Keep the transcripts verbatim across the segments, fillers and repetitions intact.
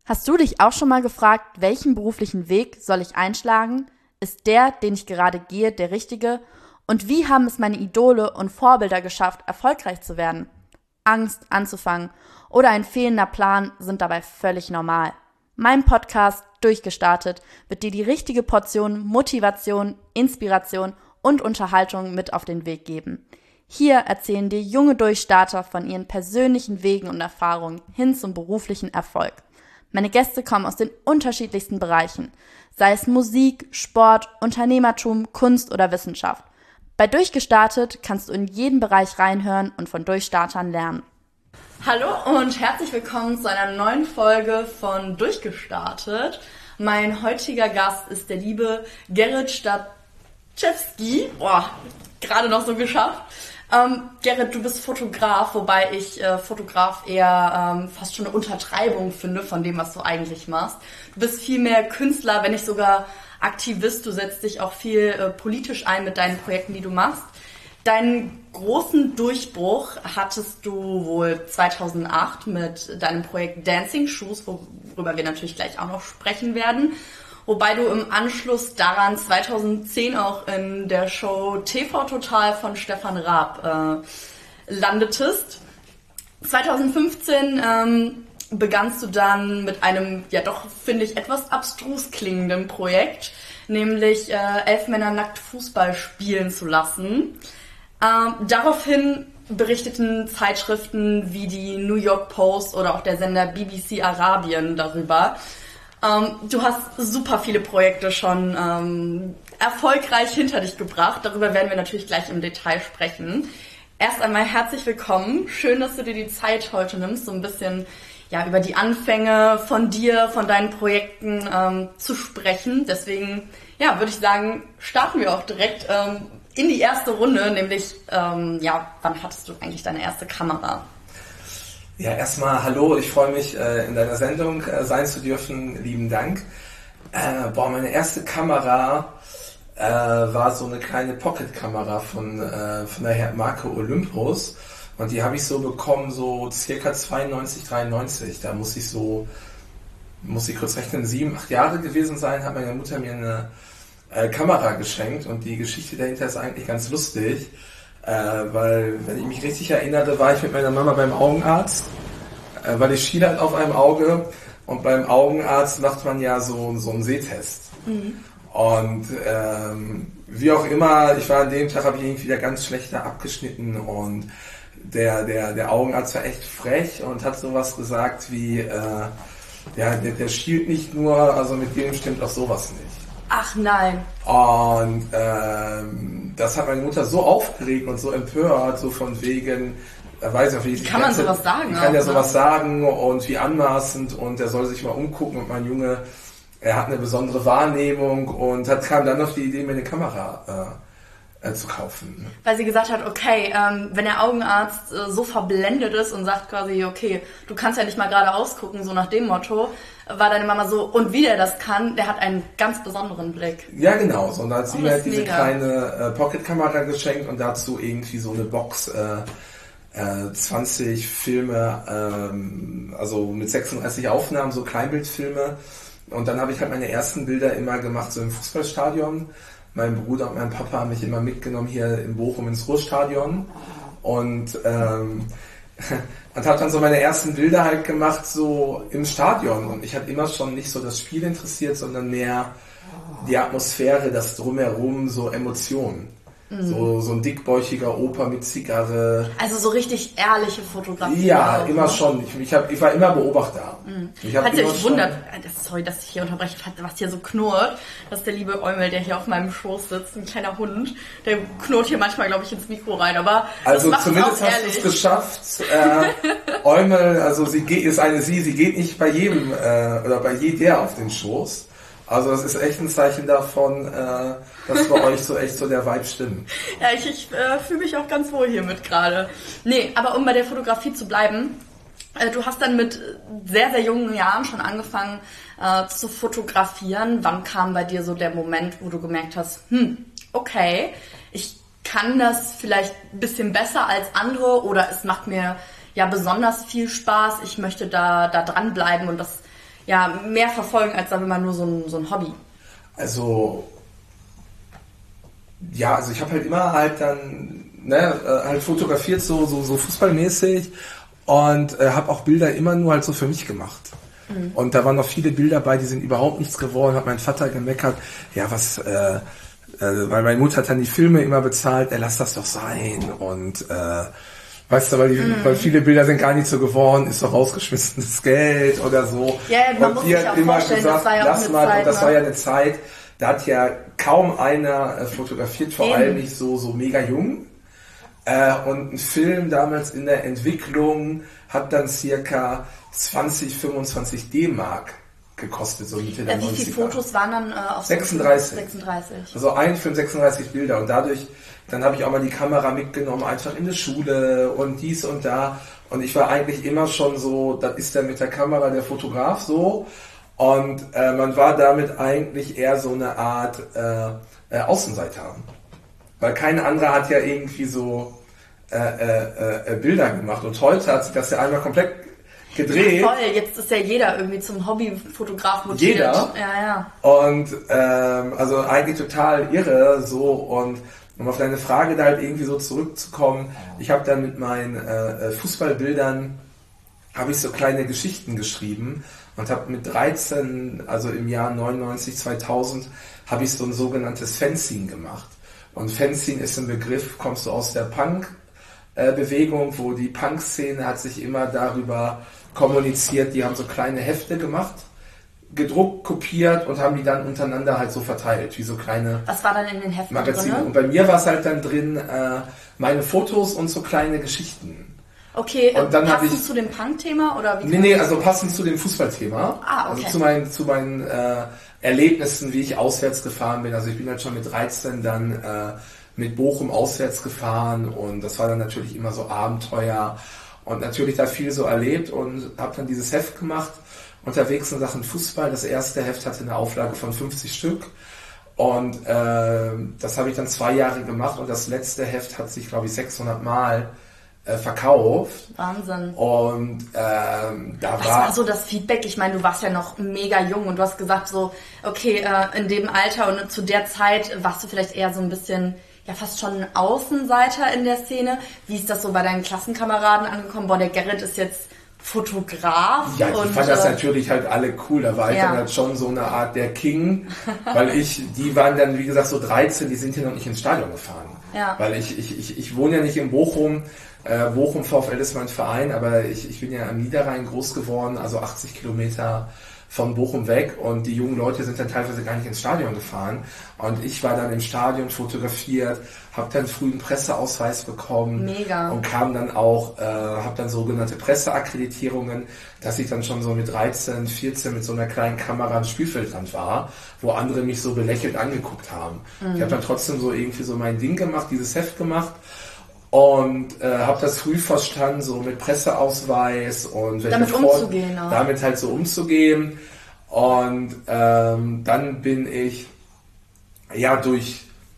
Hast du dich auch schon mal gefragt, welchen beruflichen Weg soll ich einschlagen? Ist der, den ich gerade gehe, der richtige? Und wie haben es meine Idole und Vorbilder geschafft, erfolgreich zu werden? Angst anzufangen oder ein fehlender Plan sind dabei völlig normal. Mein Podcast Durchgestartet wird dir die richtige Portion Motivation, Inspiration und Unterhaltung mit auf den Weg geben. Hier erzählen dir junge Durchstarter von ihren persönlichen Wegen und Erfahrungen hin zum beruflichen Erfolg. Meine Gäste kommen aus den unterschiedlichsten Bereichen, sei es Musik, Sport, Unternehmertum, Kunst oder Wissenschaft. Bei Durchgestartet kannst du in jeden Bereich reinhören und von Durchstartern lernen. Hallo und herzlich willkommen zu einer neuen Folge von Durchgestartet. Mein heutiger Gast ist der liebe Gerrit Stachewski. Boah, gerade noch so geschafft. Ähm, Gerrit, du bist Fotograf, wobei ich äh, Fotograf eher ähm, fast schon eine Untertreibung finde von dem, was du eigentlich machst. Du bist viel mehr Künstler, wenn nicht sogar Aktivist. Du setzt dich auch viel äh, politisch ein mit deinen Projekten, die du machst. Deinen großen Durchbruch hattest du wohl zweitausendacht mit deinem Projekt Dancing Shoes, worüber wir natürlich gleich auch noch sprechen werden. Wobei du im Anschluss daran zweitausendzehn auch in der Show T V Total von Stefan Raab äh, landetest. zweitausendfünfzehn ähm, begannst du dann mit einem, ja doch, finde ich, etwas abstrus klingenden Projekt, nämlich äh, elf Männer nackt Fußball spielen zu lassen. Ähm, daraufhin berichteten Zeitschriften wie die New York Post oder auch der Sender B B C Arabien darüber. Ähm, du hast super viele Projekte schon ähm, erfolgreich hinter dich gebracht. Darüber werden wir natürlich gleich im Detail sprechen. Erst einmal herzlich willkommen. Schön, dass du dir die Zeit heute nimmst, so ein bisschen ja über die Anfänge von dir, von deinen Projekten ähm, zu sprechen. Deswegen ja, würde ich sagen, starten wir auch direkt ähm, in die erste Runde, nämlich ähm, ja, wann hattest du eigentlich deine erste Kamera? Ja, erstmal hallo, ich freue mich, äh, in deiner Sendung äh, sein zu dürfen. Lieben Dank. Äh, boah, meine erste Kamera äh, war so eine kleine Pocket-Kamera von, äh, von der Marke Olympus. Und die habe ich so bekommen, so circa zweiundneunzig, dreiundneunzig. Da muss ich so, muss ich kurz rechnen, sieben, acht Jahre gewesen sein, hat meine Mutter mir eine äh, Kamera geschenkt. Und die Geschichte dahinter ist eigentlich ganz lustig. Äh, weil, wenn ich mich richtig erinnere, war ich mit meiner Mama beim Augenarzt, äh, weil ich schiele halt auf einem Auge und beim Augenarzt macht man ja so, so einen Sehtest. Mhm. Und ähm, wie auch immer, ich war an dem Tag, habe ich irgendwie wieder ganz schlecht da abgeschnitten und der, der, der Augenarzt war echt frech und hat sowas gesagt wie, äh, ja, der, der schielt nicht nur, also mit dem stimmt auch sowas nicht. Ach nein. Und ähm, das hat meine Mutter so aufgeregt und so empört, so von wegen, er weiß ja, wie kann man ganze, sowas sagen? Ich kann ja ne? sowas sagen und wie anmaßend und er soll sich mal umgucken und mein Junge, er hat eine besondere Wahrnehmung und hat kam dann auf die Idee, mir eine Kamera äh, äh, zu kaufen. Weil sie gesagt hat, okay, ähm, wenn der Augenarzt äh, so verblendet ist und sagt quasi, okay, du kannst ja nicht mal gerade ausgucken, so nach dem Motto, war deine Mama so, und wie der das kann, der hat einen ganz besonderen Blick. Ja, genau. So, und da hat sie oh, mir halt diese mega. kleine äh, Pocket-Kamera geschenkt und dazu irgendwie so eine Box, äh, äh, zwanzig Filme, ähm, also mit sechsunddreißig Aufnahmen, so Kleinbildfilme. Und dann habe ich halt meine ersten Bilder immer gemacht, so im Fußballstadion. Mein Bruder und mein Papa haben mich immer mitgenommen hier in Bochum ins Ruhrstadion. Und ähm, und habe dann so meine ersten Bilder halt gemacht, so im Stadion. Und ich hatte immer schon nicht so das Spiel interessiert, sondern mehr die Atmosphäre, das Drumherum, so Emotionen. Mhm. So, so ein dickbäuchiger Opa mit Zigarre. Also so richtig ehrliche Fotografie. Ja, auch, immer ne? schon. Ich, ich, hab, ich war immer Beobachter. Mhm. Ich hab Falls ihr euch schon, wundert, sorry, dass ich hier unterbreche, was hier so knurrt, das ist der liebe Eumel, der hier auf meinem Schoß sitzt, ein kleiner Hund, der knurrt hier manchmal, glaube ich, ins Mikro rein, aber also das zumindest hast du es geschafft. Äh, Eumel, also sie geht, ist eine sie, sie geht nicht bei jedem äh, oder bei jeder auf den Schoß. Also das ist echt ein Zeichen davon, äh, dass bei euch so echt so der Vibe stimmt. Ja, ich, ich äh, fühle mich auch ganz wohl hiermit gerade. Nee, aber um bei der Fotografie zu bleiben, äh, du hast dann mit sehr, sehr jungen Jahren schon angefangen äh, zu fotografieren. Wann kam bei dir so der Moment, wo du gemerkt hast, hm, okay, ich kann das vielleicht ein bisschen besser als andere oder es macht mir ja besonders viel Spaß, ich möchte da, da dranbleiben und das ja, mehr verfolgen, als sagen wir mal nur so ein, so ein Hobby? Also, ja, also ich habe halt immer halt dann ne, halt fotografiert, so, so, so fußballmäßig und äh, habe auch Bilder immer nur halt so für mich gemacht. Mhm. Und da waren noch viele Bilder bei, die sind überhaupt nichts geworden, hat mein Vater gemeckert, ja was, äh, äh, weil meine Mutter hat dann die Filme immer bezahlt, er lass das doch sein und äh, weißt du, weil, die, mhm. weil viele Bilder sind gar nicht so geworden, ist doch rausgeschmissenes Geld oder so. Ja, man und muss die sich hat auch immer vorstellen, gesagt, das war ja lass auch eine mal, Zeit, und das ne? war ja eine Zeit, da hat ja kaum einer äh, fotografiert, vor Eben. allem nicht so, so mega jung. Äh, und ein Film damals in der Entwicklung hat dann circa zwanzig, fünfundzwanzig D-Mark gekostet, so Mitte der ja, wie neunziger. viele Fotos waren dann äh, auf sechsunddreißig. sechsunddreißig. Also ein Film, sechsunddreißig Bilder und dadurch, dann habe ich auch mal die Kamera mitgenommen, einfach in die Schule und dies und da und ich war eigentlich immer schon so, das ist dann mit der Kamera der Fotograf so und äh, man war damit eigentlich eher so eine Art äh, äh, Außenseiter, weil kein anderer hat ja irgendwie so äh, äh, äh, Bilder gemacht und heute hat sich das ja einmal komplett gedreht. Ja, voll, jetzt ist ja jeder irgendwie zum Hobbyfotograf motiviert. Jeder. Ja, ja. Und ähm, also eigentlich total irre so und um auf deine Frage da halt irgendwie so zurückzukommen, ich habe dann mit meinen äh, Fußballbildern habe ich so kleine Geschichten geschrieben und habe mit dreizehn, also im Jahr neunundneunzig, zweitausend, habe ich so ein sogenanntes Fanzine gemacht. Und Fanzine ist ein Begriff, kommst du aus der Punk-Bewegung, wo die Punk-Szene hat sich immer darüber kommuniziert, die haben so kleine Hefte gemacht, gedruckt, kopiert und haben die dann untereinander halt so verteilt, wie so kleine Was war dann in den Heften Magazine. drin? Und bei mir war es halt dann drin äh, meine Fotos und so kleine Geschichten. Okay, und dann passend ich, zu dem Punk-Thema? Oder wie nee, nee, also passend zu dem Fußballthema. Ah, okay. Also zu meinen, zu meinen äh, Erlebnissen, wie ich auswärts gefahren bin. Also ich bin halt schon mit dreizehn dann äh, mit Bochum auswärts gefahren und das war dann natürlich immer so Abenteuer und natürlich da viel so erlebt und habe dann dieses Heft gemacht, unterwegs in Sachen Fußball. Das erste Heft hatte eine Auflage von fünfzig Stück und äh, das habe ich dann zwei Jahre gemacht und das letzte Heft hat sich, glaube ich, sechshundert Mal äh, verkauft. Wahnsinn. Und ähm, da Was war... war so das Feedback? Ich meine, du warst ja noch mega jung und du hast gesagt so, okay, äh, in dem Alter und zu der Zeit warst du vielleicht eher so ein bisschen... ja fast schon ein Außenseiter in der Szene. Wie ist das so bei deinen Klassenkameraden angekommen? Boah, der Gerrit ist jetzt Fotograf. Ja, ich und, fand das äh, natürlich halt alle cool. Da war ich ja. dann halt schon so eine Art der King, weil ich, die waren dann, wie gesagt, so dreizehn, die sind hier noch nicht ins Stadion gefahren. Ja. Weil ich, ich, ich, ich wohne ja nicht in Bochum. Äh, Bochum VfL ist mein Verein, aber ich, ich bin ja am Niederrhein groß geworden, also achtzig Kilometer von Bochum weg und die jungen Leute sind dann teilweise gar nicht ins Stadion gefahren und ich war dann im Stadion fotografiert, habe dann früh einen Presseausweis bekommen. Mega. Und kam dann auch, äh, habe dann sogenannte Presseakkreditierungen, dass ich dann schon so mit dreizehn, vierzehn mit so einer kleinen Kamera am Spielfeldrand war, wo andere mich so belächelt angeguckt haben. Mhm. Ich habe dann trotzdem so irgendwie so mein Ding gemacht, dieses Heft gemacht. Und äh, habe das früh verstanden, so mit Presseausweis und damit Vor- umzugehen. Auch. Damit halt so umzugehen. Und ähm, dann bin ich ja durch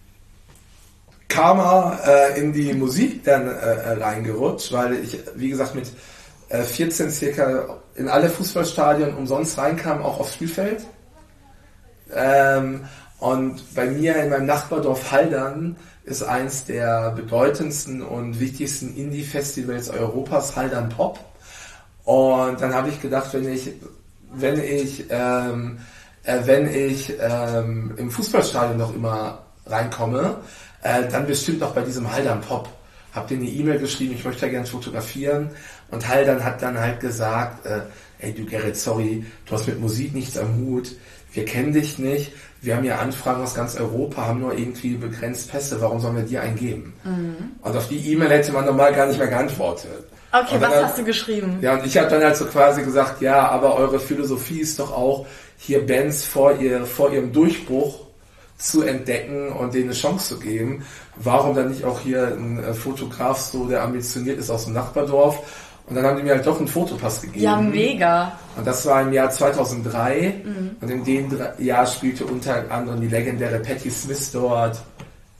Karma äh, in die Musik dann äh, reingerutscht, weil ich, wie gesagt, mit äh, vierzehn circa in alle Fußballstadien umsonst reinkam, auch aufs Spielfeld. Ähm, und bei mir in meinem Nachbardorf Haldern ist eins der bedeutendsten und wichtigsten Indie-Festivals Europas, Haldern Pop. Und dann habe ich gedacht, wenn ich, wenn ich, ähm, äh, wenn ich ähm, im Fußballstadion noch immer reinkomme, äh, dann bestimmt noch bei diesem Haldern Pop. Hab dir eine E-Mail geschrieben, ich möchte da gerne fotografieren. Und Haldern hat dann halt gesagt, äh, ey du Gerrit, sorry, du hast mit Musik nichts am Hut, wir kennen dich nicht. Wir haben ja Anfragen aus ganz Europa, haben nur irgendwie begrenzt Pässe, warum sollen wir dir einen geben? Mhm. Und auf die E-Mail hätte man normal gar nicht mehr geantwortet. Okay, was halt, hast du geschrieben? Ja, und ich habe dann halt so quasi gesagt, ja, aber eure Philosophie ist doch auch, hier Bands vor, ihr, vor ihrem Durchbruch zu entdecken und denen eine Chance zu geben. Warum dann nicht auch hier ein Fotograf so, der ambitioniert ist aus dem Nachbardorf? Und dann haben die mir halt doch einen Fotopass gegeben. Ja, mega. Und das war im Jahr zweitausenddrei. Mhm. Und in dem Jahr spielte unter anderem die legendäre Patti Smith dort.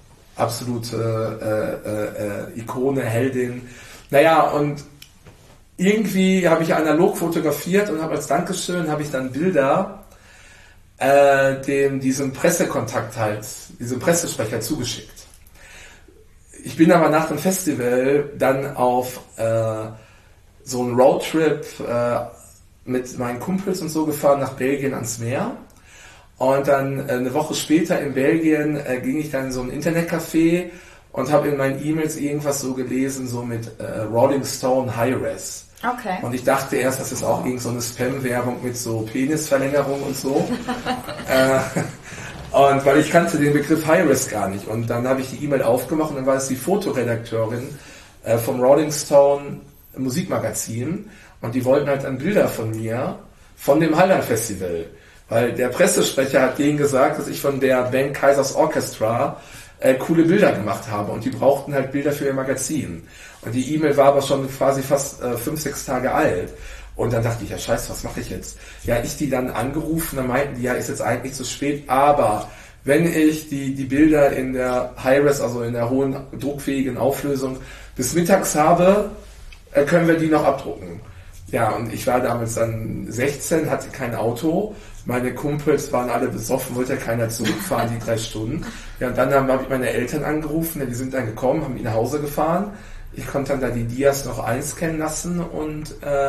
Absolute äh, äh, äh, Ikone, Heldin. Naja, und irgendwie habe ich analog fotografiert und habe als Dankeschön habe ich dann Bilder äh, dem diesem Pressekontakt halt, diesem Pressesprecher zugeschickt. Ich bin aber nach dem Festival dann auf äh, so einen Roadtrip äh, mit meinen Kumpels und so gefahren nach Belgien ans Meer. Und dann äh, eine Woche später in Belgien äh, ging ich dann in so ein Internetcafé und habe in meinen E-Mails irgendwas so gelesen, so mit äh, Rolling Stone Hi-Res. Okay. Und ich dachte erst, das ist auch irgend so eine Spam-Werbung mit so Penisverlängerung und so. äh, und weil ich kannte den Begriff Hi-Res gar nicht. Und dann habe ich die E-Mail aufgemacht und dann war es die Fotoredakteurin äh, vom Rolling Stone Musikmagazin. Und die wollten halt dann Bilder von mir von dem Highland Festival. Weil der Pressesprecher hat denen gesagt, dass ich von der Band Kaisers Orchestra äh, coole Bilder gemacht habe. Und die brauchten halt Bilder für ihr Magazin. Und die E-Mail war aber schon quasi fast äh, fünf, sechs Tage alt. Und dann dachte ich, ja scheiße, was mache ich jetzt? Ja, ich die dann angerufen, dann meinten die, ja, ist jetzt eigentlich zu spät, aber wenn ich die, die Bilder in der Hi-Res, also in der hohen druckfähigen Auflösung bis mittags habe, äh, können wir die noch abdrucken. Ja, und ich war damals dann sechzehn, hatte kein Auto. Meine Kumpels waren alle besoffen, wollte ja keiner zurückfahren, die drei Stunden. Ja, und dann habe ich meine Eltern angerufen, die sind dann gekommen, haben mich nach Hause gefahren. Ich konnte dann da die Dias noch einscannen lassen und äh,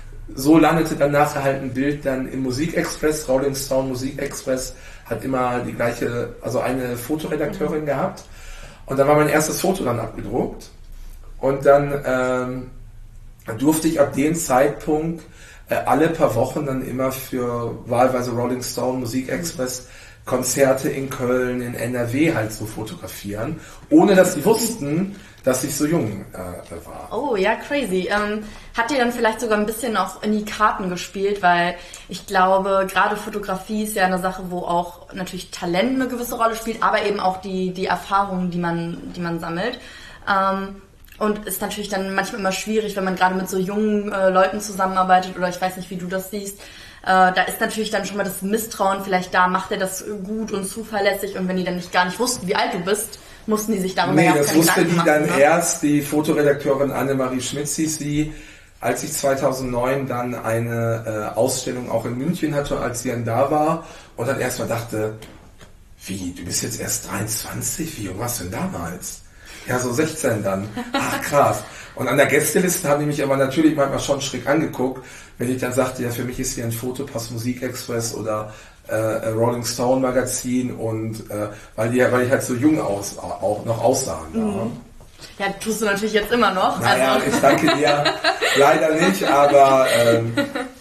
so landete dann nachher halt ein Bild dann im Musikexpress. Rolling Stone Musikexpress hat immer die gleiche, also eine Fotoredakteurin mhm. gehabt. Und dann war mein erstes Foto dann abgedruckt. Und dann ähm, durfte ich ab dem Zeitpunkt äh, alle paar Wochen dann immer für wahlweise Rolling Stone Musikexpress Konzerte in Köln, in N R W halt so fotografieren, ohne dass sie wussten, dass ich so jung äh, war. Oh, ja, crazy. Ähm, hat dir dann vielleicht sogar ein bisschen auch in die Karten gespielt, weil ich glaube, gerade Fotografie ist ja eine Sache, wo auch natürlich Talent eine gewisse Rolle spielt, aber eben auch die, die Erfahrungen, die man, die man sammelt. Ähm, und ist natürlich dann manchmal immer schwierig, wenn man gerade mit so jungen äh, Leuten zusammenarbeitet oder ich weiß nicht, wie du das siehst. Äh, da ist natürlich dann schon mal das Misstrauen vielleicht da, macht er das gut und zuverlässig und wenn die dann nicht gar nicht wussten, wie alt du bist, mussten die sich darüber nee, ja auch das keine wusste Gedanken die dann machen, ne? erst, die Fotoredakteurin Annemarie Schmitz hieß sie, als ich zweitausendneun dann eine äh, Ausstellung auch in München hatte, als sie dann da war und dann erstmal dachte, wie, du bist jetzt erst dreiundzwanzig, wie jung warst du denn damals? Ja, so sechzehn dann. Ach, krass. Und an der Gästeliste haben die mich aber natürlich manchmal schon schräg angeguckt, wenn ich dann sagte, ja, für mich ist hier ein Fotopass Musikexpress oder äh, Rolling Stone Magazin und äh, weil die weil ich halt so jung aus, auch noch aussahen. Mhm. Ja. Ja, tust du natürlich jetzt immer noch. Naja, also. ich danke dir. Leider nicht, aber ähm,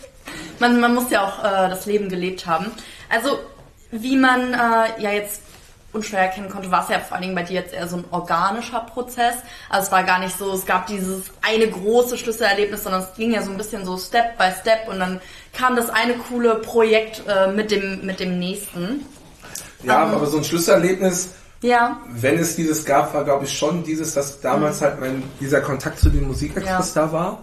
man, man muss ja auch äh, das Leben gelebt haben. Also, wie man äh, ja jetzt unschwer erkennen konnte, war es ja vor allen Dingen bei dir jetzt eher so ein organischer Prozess. Also es war gar nicht so, es gab dieses eine große Schlüsselerlebnis, sondern es ging ja so ein bisschen so Step by Step und dann kam das eine coole Projekt äh, mit dem mit dem nächsten. Ja, um, aber so ein Schlüsselerlebnis, ja. wenn es dieses gab, war glaube ich schon dieses, dass damals mhm. halt mein, dieser Kontakt zu dem Musikexpress ja. da war.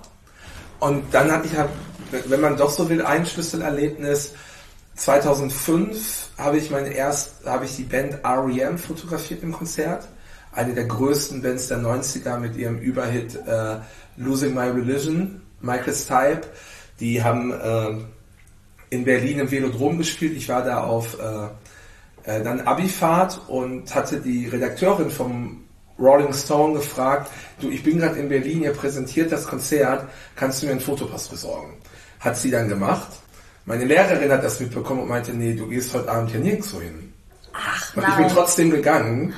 Und dann hatte ich halt, wenn man doch so will, ein Schlüsselerlebnis. zweitausendfünf habe ich meine erst, habe ich die Band R E M fotografiert im Konzert. Eine der größten Bands der neunziger mit ihrem Überhit äh, Losing My Religion, Michael Stipe. Die haben äh, in Berlin im Velodrom gespielt. Ich war da auf äh, äh, dann Abifahrt und hatte die Redakteurin vom Rolling Stone gefragt, du, ich bin gerade in Berlin, ihr präsentiert das Konzert, kannst du mir einen Fotopass besorgen? Hat sie dann gemacht. Meine Lehrerin hat das mitbekommen und meinte, nee, du gehst heute Abend hier nirgendwo hin. Ach, und nein. ich bin trotzdem gegangen.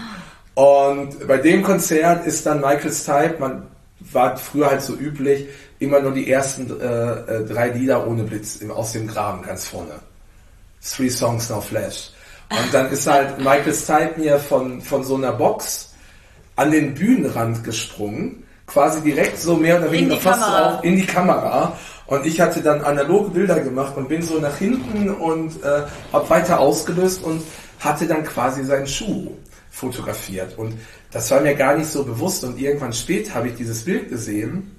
Und bei dem Konzert ist dann Michael Stipe, man war früher halt so üblich, immer nur die ersten äh, drei Lieder ohne Blitz im, aus dem Graben ganz vorne. Three Songs, No Flash. Und dann ist halt Michael Stipe mir von, von so einer Box an den Bühnenrand gesprungen, quasi direkt so mehr oder weniger fast auf in die Kamera. Und ich hatte dann analoge Bilder gemacht und bin so nach hinten und äh, habe weiter ausgelöst und hatte dann quasi seinen Schuh fotografiert. Und das war mir gar nicht so bewusst. Und irgendwann spät habe ich dieses Bild gesehen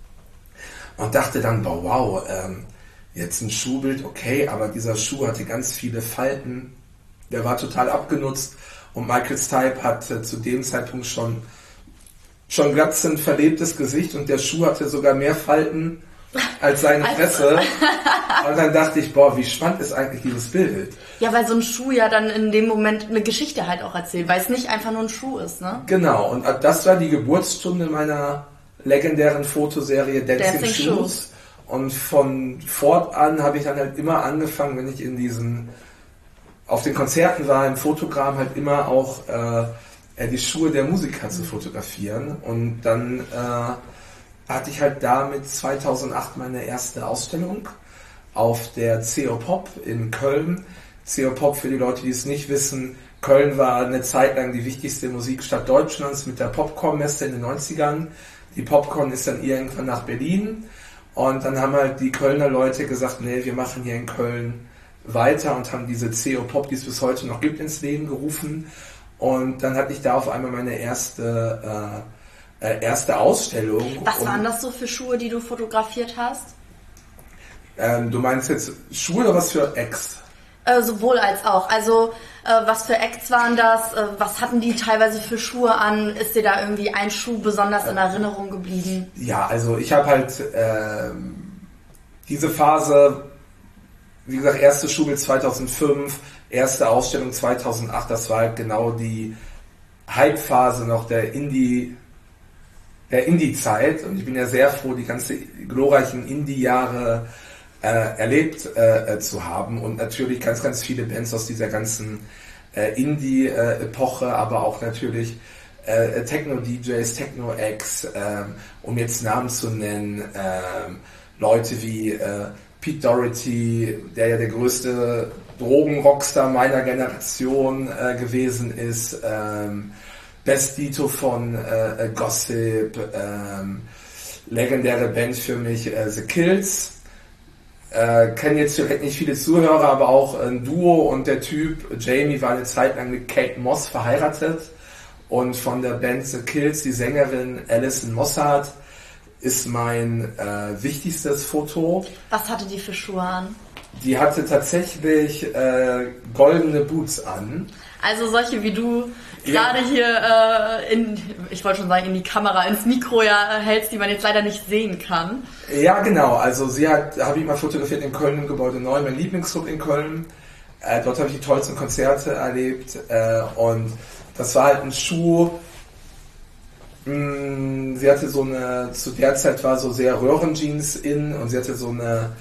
und dachte dann, wow, wow ähm, jetzt ein Schuhbild, okay, aber dieser Schuh hatte ganz viele Falten. Der war total abgenutzt. Und Michael Stipe hatte zu dem Zeitpunkt schon, schon glatt ein verlebtes Gesicht und der Schuh hatte sogar mehr Falten als seine Fresse. Und dann dachte ich, boah, wie spannend ist eigentlich dieses Bild. Ja, weil so ein Schuh ja dann in dem Moment eine Geschichte halt auch erzählt, weil es nicht einfach nur ein Schuh ist, ne? Genau, und das war die Geburtsstunde meiner legendären Fotoserie Dancing, Dancing Shoes. Shoes. Und von fortan habe ich dann halt immer angefangen, wenn ich in diesen, auf den Konzerten war, im Fotogramm halt immer auch äh, die Schuhe der Musiker zu fotografieren. Und dann äh, hatte ich halt damit zweitausendacht meine erste Ausstellung auf der C O Pop in Köln. C O Pop, für die Leute, die es nicht wissen, Köln war eine Zeit lang die wichtigste Musikstadt Deutschlands mit der Popcorn-Messe in den neunzigern. Die Popcorn ist dann irgendwann nach Berlin und dann haben halt die Kölner Leute gesagt, nee, wir machen hier in Köln weiter und haben diese C O Pop, die es bis heute noch gibt, ins Leben gerufen. Und dann hatte ich da auf einmal meine erste, äh, äh, erste Ausstellung. Was waren das so für Schuhe, die du fotografiert hast? Ähm, du meinst jetzt Schuhe oder was für Acts? Äh, sowohl als auch. Also äh, was für Acts waren das? Äh, was hatten die teilweise für Schuhe an? Ist dir da irgendwie ein Schuh besonders in Erinnerung geblieben? Ja, also ich habe halt äh, diese Phase, wie gesagt, erste Schuhbild zweitausendfünf, erste Ausstellung zweitausendacht, das war halt genau die Hype-Phase noch der Indie, der Indie-Zeit. Und ich bin ja sehr froh, die ganze glorreichen Indie-Jahre Äh, erlebt äh, zu haben und natürlich ganz, ganz viele Bands aus dieser ganzen äh, Indie-Epoche, aber auch natürlich äh, Techno-D Js, Techno-Acts, äh, um jetzt Namen zu nennen, äh, Leute wie äh, Pete Doherty, der ja der größte Drogenrockstar meiner Generation äh, gewesen ist, ähm, Best Dito von äh, Gossip, ähm, legendäre Band für mich äh, The Kills. Äh, kennen jetzt vielleicht nicht viele Zuhörer, aber auch ein Duo und der Typ Jamie war eine Zeit lang mit Kate Moss verheiratet und von der Band The Kills, die Sängerin Alison Mossad, ist mein äh, wichtigstes Foto. Was hatte die für Schuhe an? Die hatte tatsächlich äh, goldene Boots an. Also solche wie du Ja. gerade hier äh, in, ich wollte schon sagen, in die Kamera, ins Mikro ja äh, hältst, die man jetzt leider nicht sehen kann. Ja, genau. Also sie hat, habe ich mal fotografiert in Köln im Gebäude neun, mein Lieblingsclub in Köln. Äh, dort habe ich die tollsten Konzerte erlebt äh, und das war halt ein Schuh. Mh, sie hatte so eine, zu der Zeit war so sehr Röhrenjeans in und sie hatte so eine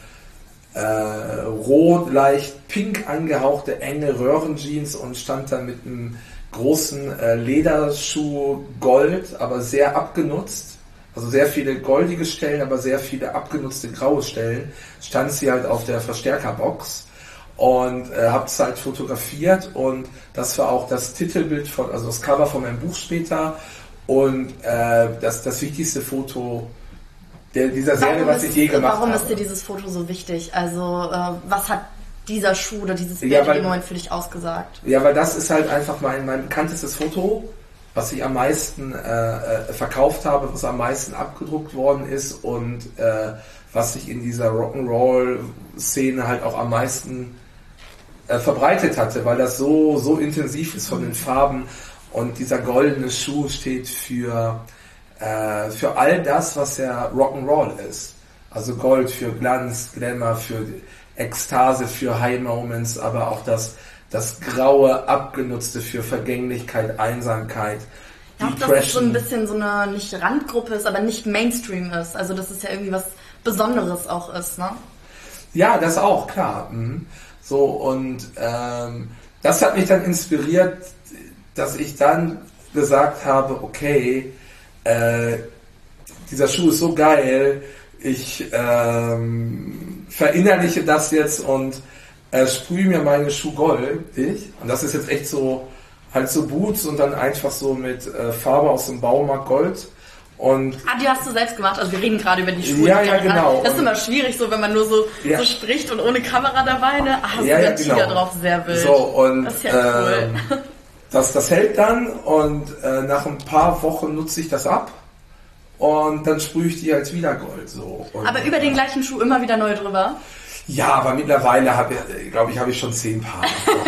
äh, rot, leicht pink angehauchte enge Röhrenjeans und stand dann mit einem großen äh, Lederschuh Gold, aber sehr abgenutzt. Also sehr viele goldige Stellen, aber sehr viele abgenutzte graue Stellen. Stand sie halt auf der Verstärkerbox und äh, habe es halt fotografiert und das war auch das Titelbild von, also das Cover von meinem Buch später und äh, das, das wichtigste Foto der, dieser Serie, was ich je gemacht warum habe. Warum ist dir dieses Foto so wichtig? Also äh, was hat dieser Schuh oder dieses Bild Ja, weil, in dem Moment für dich ausgesagt? Ja, weil das ist halt einfach mein, mein bekanntestes Foto, was ich am meisten äh, verkauft habe, was am meisten abgedruckt worden ist und äh, was sich in dieser Rock'n'Roll-Szene halt auch am meisten äh, verbreitet hatte, weil das so, so intensiv ist von den Farben und dieser goldene Schuh steht für, äh, für all das, was ja Rock'n'Roll ist. Also Gold für Glanz, Glamour, für Ekstase, für High Moments, aber auch das, das graue, abgenutzte für Vergänglichkeit, Einsamkeit, ja, auch, dass es so ein bisschen so eine, nicht Randgruppe ist, aber nicht Mainstream ist. Also dass es ja irgendwie was Besonderes auch ist, ne? Ja, das auch, klar. Mhm. So, und ähm, das hat mich dann inspiriert, dass ich dann gesagt habe, okay, äh, dieser Schuh ist so geil, ich ähm, verinnerliche das jetzt und äh, sprühe mir meine Schuhe goldig. Und das ist jetzt echt so, halt so Boots und dann einfach so mit äh, Farbe aus dem Baumarkt Gold. Und ah, die hast du selbst gemacht. Also wir reden gerade über die Schuhe. Ja, die ja, genau. Das ist und immer schwierig, so wenn man nur so, ja. so spricht und ohne Kamera dabei. Ne? Ah, so ja, ja, der Tiger genau. drauf, sehr wild. So, und das ist ja cool. Ähm, das, das hält dann und äh, nach ein paar Wochen nutze ich das ab. Und dann sprühe ich die als wieder Gold. So. Und, aber über den gleichen Schuh immer wieder neu drüber? Ja, aber mittlerweile habe ich, glaube ich, habe ich schon zehn Paar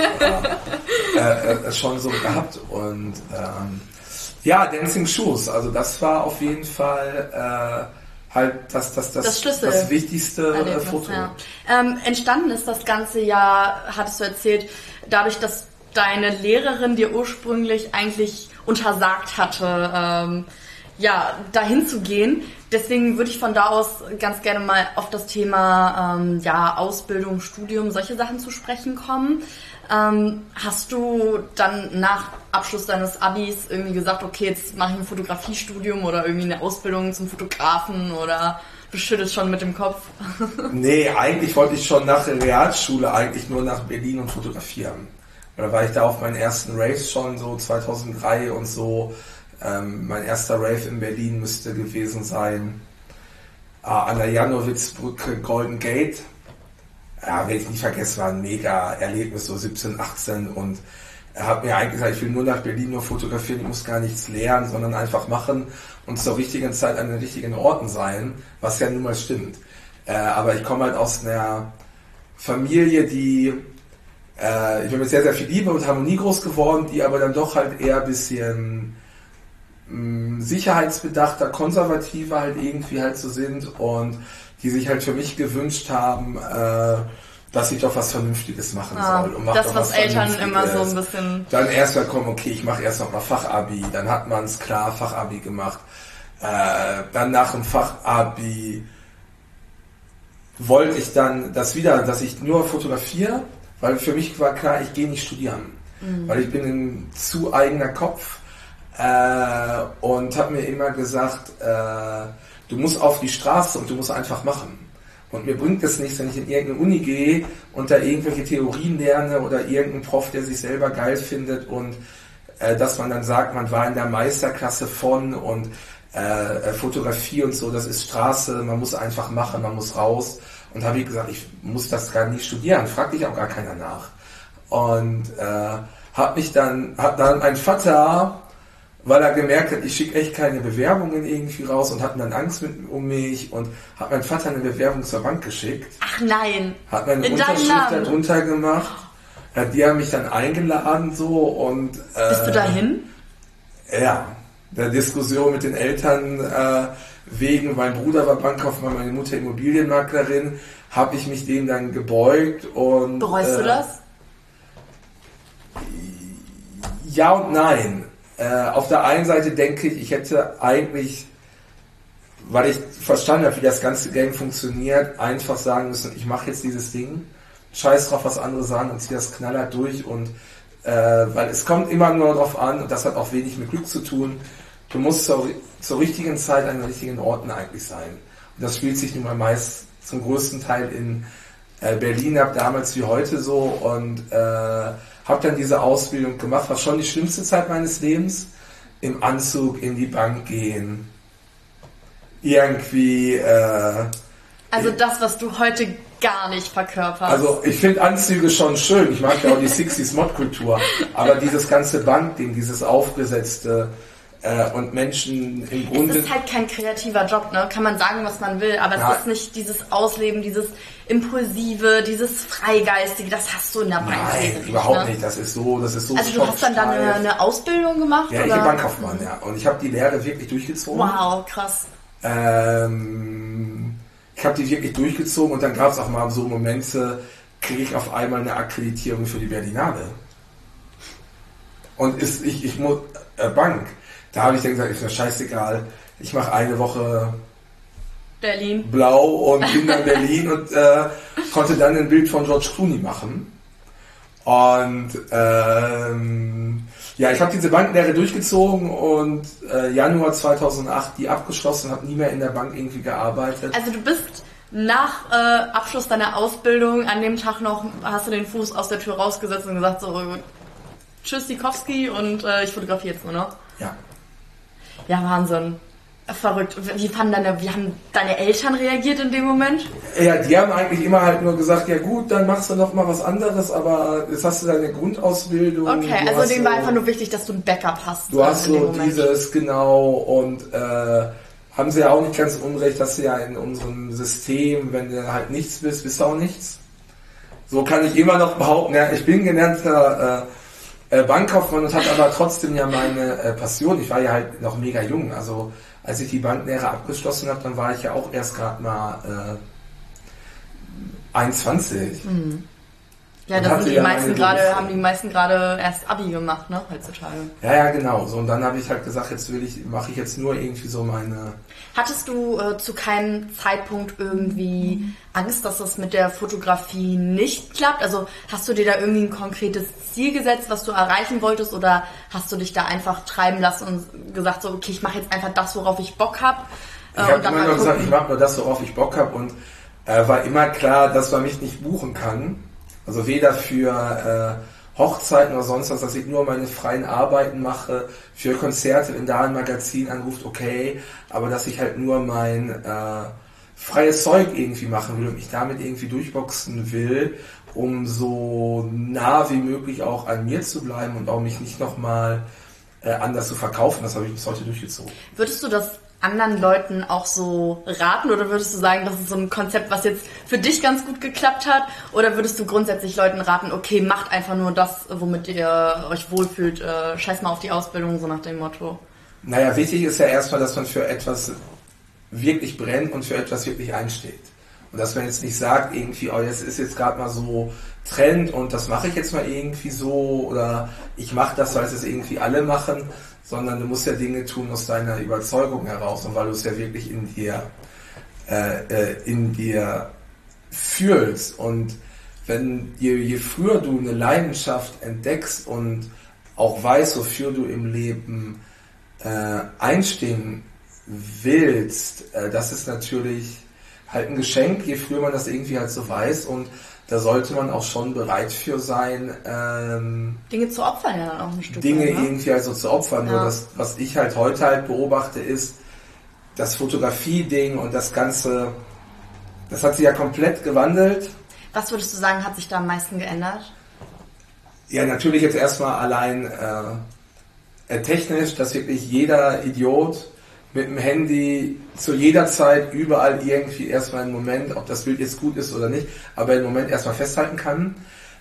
äh, äh, schon so gehabt. Und ähm, ja, Dancing Shoes, also das war auf jeden Fall, äh, halt das, das, das, das, Schlüssel das wichtigste Erlebnis, Foto. Ja. Ähm, entstanden ist das ganze Jahr, hattest du erzählt, dadurch, dass deine Lehrerin dir ursprünglich eigentlich untersagt hatte, ähm, ja, dahin zu gehen. Deswegen würde ich von da aus ganz gerne mal auf das Thema ähm, ja, Ausbildung, Studium, solche Sachen zu sprechen kommen. Ähm, hast du dann nach Abschluss deines Abis irgendwie gesagt, okay, jetzt mache ich ein Fotografiestudium oder irgendwie eine Ausbildung zum Fotografen oder du schüttelst schon mit dem Kopf? Nee, eigentlich wollte ich schon nach der Realschule eigentlich nur nach Berlin und fotografieren. Da war ich da auf meinen ersten Raves schon so zweitausenddrei und so. Ähm, mein erster Rave in Berlin müsste gewesen sein äh, an der Janowitzbrücke Golden Gate. Ja, werde ich nie vergessen, war ein mega Erlebnis, so siebzehn, achtzehn und er hat mir eigentlich gesagt, ich will nur nach Berlin nur fotografieren, ich muss gar nichts lernen, sondern einfach machen und zur richtigen Zeit an den richtigen Orten sein, was ja nun mal stimmt. Äh, aber ich komme halt aus einer Familie, die, äh, ich bin mit sehr, sehr viel Liebe und Harmonie groß geworden, die aber dann doch halt eher ein bisschen mh, sicherheitsbedachter, konservativer halt irgendwie halt so sind und die sich halt für mich gewünscht haben, äh, dass ich doch was Vernünftiges machen ah, soll. Und mach das, doch was, was Eltern immer so ein bisschen... Dann erst mal kommen, okay, ich mache erst noch mal Fachabi, dann hat man es klar, Fachabi gemacht. Äh, dann nach dem Fachabi wollte ich dann das wieder, dass ich nur fotografiere, weil für mich war klar, ich gehe nicht studieren. Mhm. Weil ich bin ein zu eigener Kopf äh, und habe mir immer gesagt, äh, du musst auf die Straße und du musst einfach machen. Und mir bringt es nichts, wenn ich in irgendeine Uni gehe und da irgendwelche Theorien lerne oder irgendein Prof, der sich selber geil findet und äh, dass man dann sagt, man war in der Meisterklasse von und äh, Fotografie und so, das ist Straße, man muss einfach machen, man muss raus. Und habe ich gesagt, ich muss das gar nicht studieren, fragt dich auch gar keiner nach. Und äh, habe mich dann, hat dann ein Vater, weil er gemerkt hat, ich schicke echt keine Bewerbungen irgendwie raus und hatten dann Angst mit, um mich und hat mein Vater eine Bewerbung zur Bank geschickt. Ach nein! Hat meine in Unterschrift darunter gemacht. Ja, die haben mich dann eingeladen so und... Äh, Bist du dahin? Ja, der Diskussion mit den Eltern äh, wegen, mein Bruder war Bankkaufmann, meine Mutter Immobilienmaklerin, habe ich mich dem dann gebeugt und... Bereust äh, du das? Ja und nein. Äh, auf der einen Seite denke ich, ich hätte eigentlich, weil ich verstanden habe, wie das ganze Game funktioniert, einfach sagen müssen, ich mache jetzt dieses Ding, scheiß drauf, was andere sagen und ziehe das knallhart durch und äh, weil es kommt immer nur darauf an und das hat auch wenig mit Glück zu tun, du musst zur, zur richtigen Zeit an den richtigen Orten eigentlich sein. Und das spielt sich nun mal meist zum größten Teil in äh, Berlin ab, damals wie heute so und äh, habe dann diese Ausbildung gemacht, war schon die schlimmste Zeit meines Lebens. Im Anzug in die Bank gehen. Irgendwie... Äh, also das, was du heute gar nicht verkörperst. Also ich finde Anzüge schon schön. Ich mag ja auch die sixties-Mod-Kultur. Aber dieses ganze Bankding, dieses Aufgesetzte äh, und Menschen im Grunde... Es ist halt kein kreativer Job, ne? Kann man sagen, was man will. Aber ja. Es ist nicht dieses Ausleben, dieses Impulsive, dieses Freigeistige, das hast du in der Bank. Nein, nicht, überhaupt ne? nicht. Das ist so, das ist so. Also du hast dann da eine, eine Ausbildung gemacht? Ja, oder? ich bin Bankkaufmann, ja. Und ich habe die Lehre wirklich durchgezogen. Wow, krass. Ähm, ich habe die wirklich durchgezogen und dann gab es auch mal so Momente, kriege ich auf einmal eine Akkreditierung für die Berlinale. Und ist, ich, ich muss, äh, Bank, da habe ich dann gesagt, ist mir scheißegal, ich mache eine Woche Berlin. Blau und bin dann Berlin und äh, konnte dann ein Bild von George Clooney machen. Und ähm, ja, ich habe diese Banklehre durchgezogen und äh, Januar zweitausendacht die abgeschlossen, habe nie mehr in der Bank irgendwie gearbeitet. Also du bist nach äh, Abschluss deiner Ausbildung an dem Tag noch, hast du den Fuß aus der Tür rausgesetzt und gesagt so, tschüss Sikowski und äh, ich fotografiere jetzt nur noch. Ja. Ja, Wahnsinn. Verrückt. Wie fanden deine, wie haben deine Eltern reagiert in dem Moment? Ja, die haben eigentlich immer halt nur gesagt, ja gut, dann machst du noch mal was anderes, aber jetzt hast du deine Grundausbildung. Okay, also denen war einfach nur wichtig, dass du ein Backup hast. Du hast so dieses, genau, und äh, haben sie ja auch nicht ganz unrecht, dass sie ja in unserem System, wenn du halt nichts bist, bist du auch nichts. So kann ich immer noch behaupten, ja, ich bin gelernter äh, Bankkaufmann und hatte aber trotzdem ja meine äh, Passion. Ich war ja halt noch mega jung, also als ich die Banklehre abgeschlossen habe, dann war ich ja auch erst gerade mal äh, einundzwanzig. Mhm. Ja, das sind die ja meisten gerade, haben die meisten gerade erst Abi gemacht, ne, heutzutage. Ja, ja, genau. So, und dann habe ich halt gesagt, jetzt will ich, mache ich jetzt nur irgendwie so meine... Hattest du äh, zu keinem Zeitpunkt irgendwie Angst, dass das mit der Fotografie nicht klappt? Also hast du dir da irgendwie ein konkretes Ziel gesetzt, was du erreichen wolltest, oder hast du dich da einfach treiben lassen und gesagt so, okay, ich mache jetzt einfach das, worauf ich Bock habe? Äh, ich habe immer nur gesagt, ich mache nur das, worauf ich Bock habe, und äh, war immer klar, dass man mich nicht buchen kann. Also weder für äh, Hochzeiten oder sonst was, dass ich nur meine freien Arbeiten mache, für Konzerte, wenn da ein Magazin anruft, okay, aber dass ich halt nur mein äh, freies Zeug irgendwie machen will und mich damit irgendwie durchboxen will, um so nah wie möglich auch an mir zu bleiben und auch mich nicht nochmal äh, anders zu verkaufen. Das habe ich bis heute durchgezogen. Würdest du das anderen Leuten auch so raten, oder würdest du sagen, das ist so ein Konzept, was jetzt für dich ganz gut geklappt hat, oder würdest du grundsätzlich Leuten raten, okay, macht einfach nur das, womit ihr euch wohlfühlt, äh, scheiß mal auf die Ausbildung, so nach dem Motto? Naja, wichtig ist ja erstmal, dass man für etwas wirklich brennt und für etwas wirklich einsteht. Und dass man jetzt nicht sagt, irgendwie, oh, das ist jetzt gerade mal so Trend und das mache ich jetzt mal irgendwie so, oder ich mache das, weil es jetzt irgendwie alle machen, sondern du musst ja Dinge tun aus deiner Überzeugung heraus und weil du es ja wirklich in dir, äh, äh, in dir fühlst. Und wenn je, je früher du eine Leidenschaft entdeckst und auch weißt, wofür du im Leben äh, einstehen willst, äh, das ist natürlich halt ein Geschenk, je früher man das irgendwie halt so weiß, und da sollte man auch schon bereit für sein, ähm, Dinge zu opfern, ja dann auch ein Stück Dinge weit, ne? irgendwie also zu opfern. Ja. Nur das, was ich halt heute halt beobachte, ist das Fotografie-Ding und das Ganze, das hat sich ja komplett gewandelt. Was würdest du sagen, hat sich da am meisten geändert? Ja, natürlich jetzt erstmal allein äh, technisch, dass wirklich jeder Idiot mit dem Handy zu jeder Zeit überall irgendwie erstmal einen Moment, ob das Bild jetzt gut ist oder nicht, aber einen Moment erstmal festhalten kann,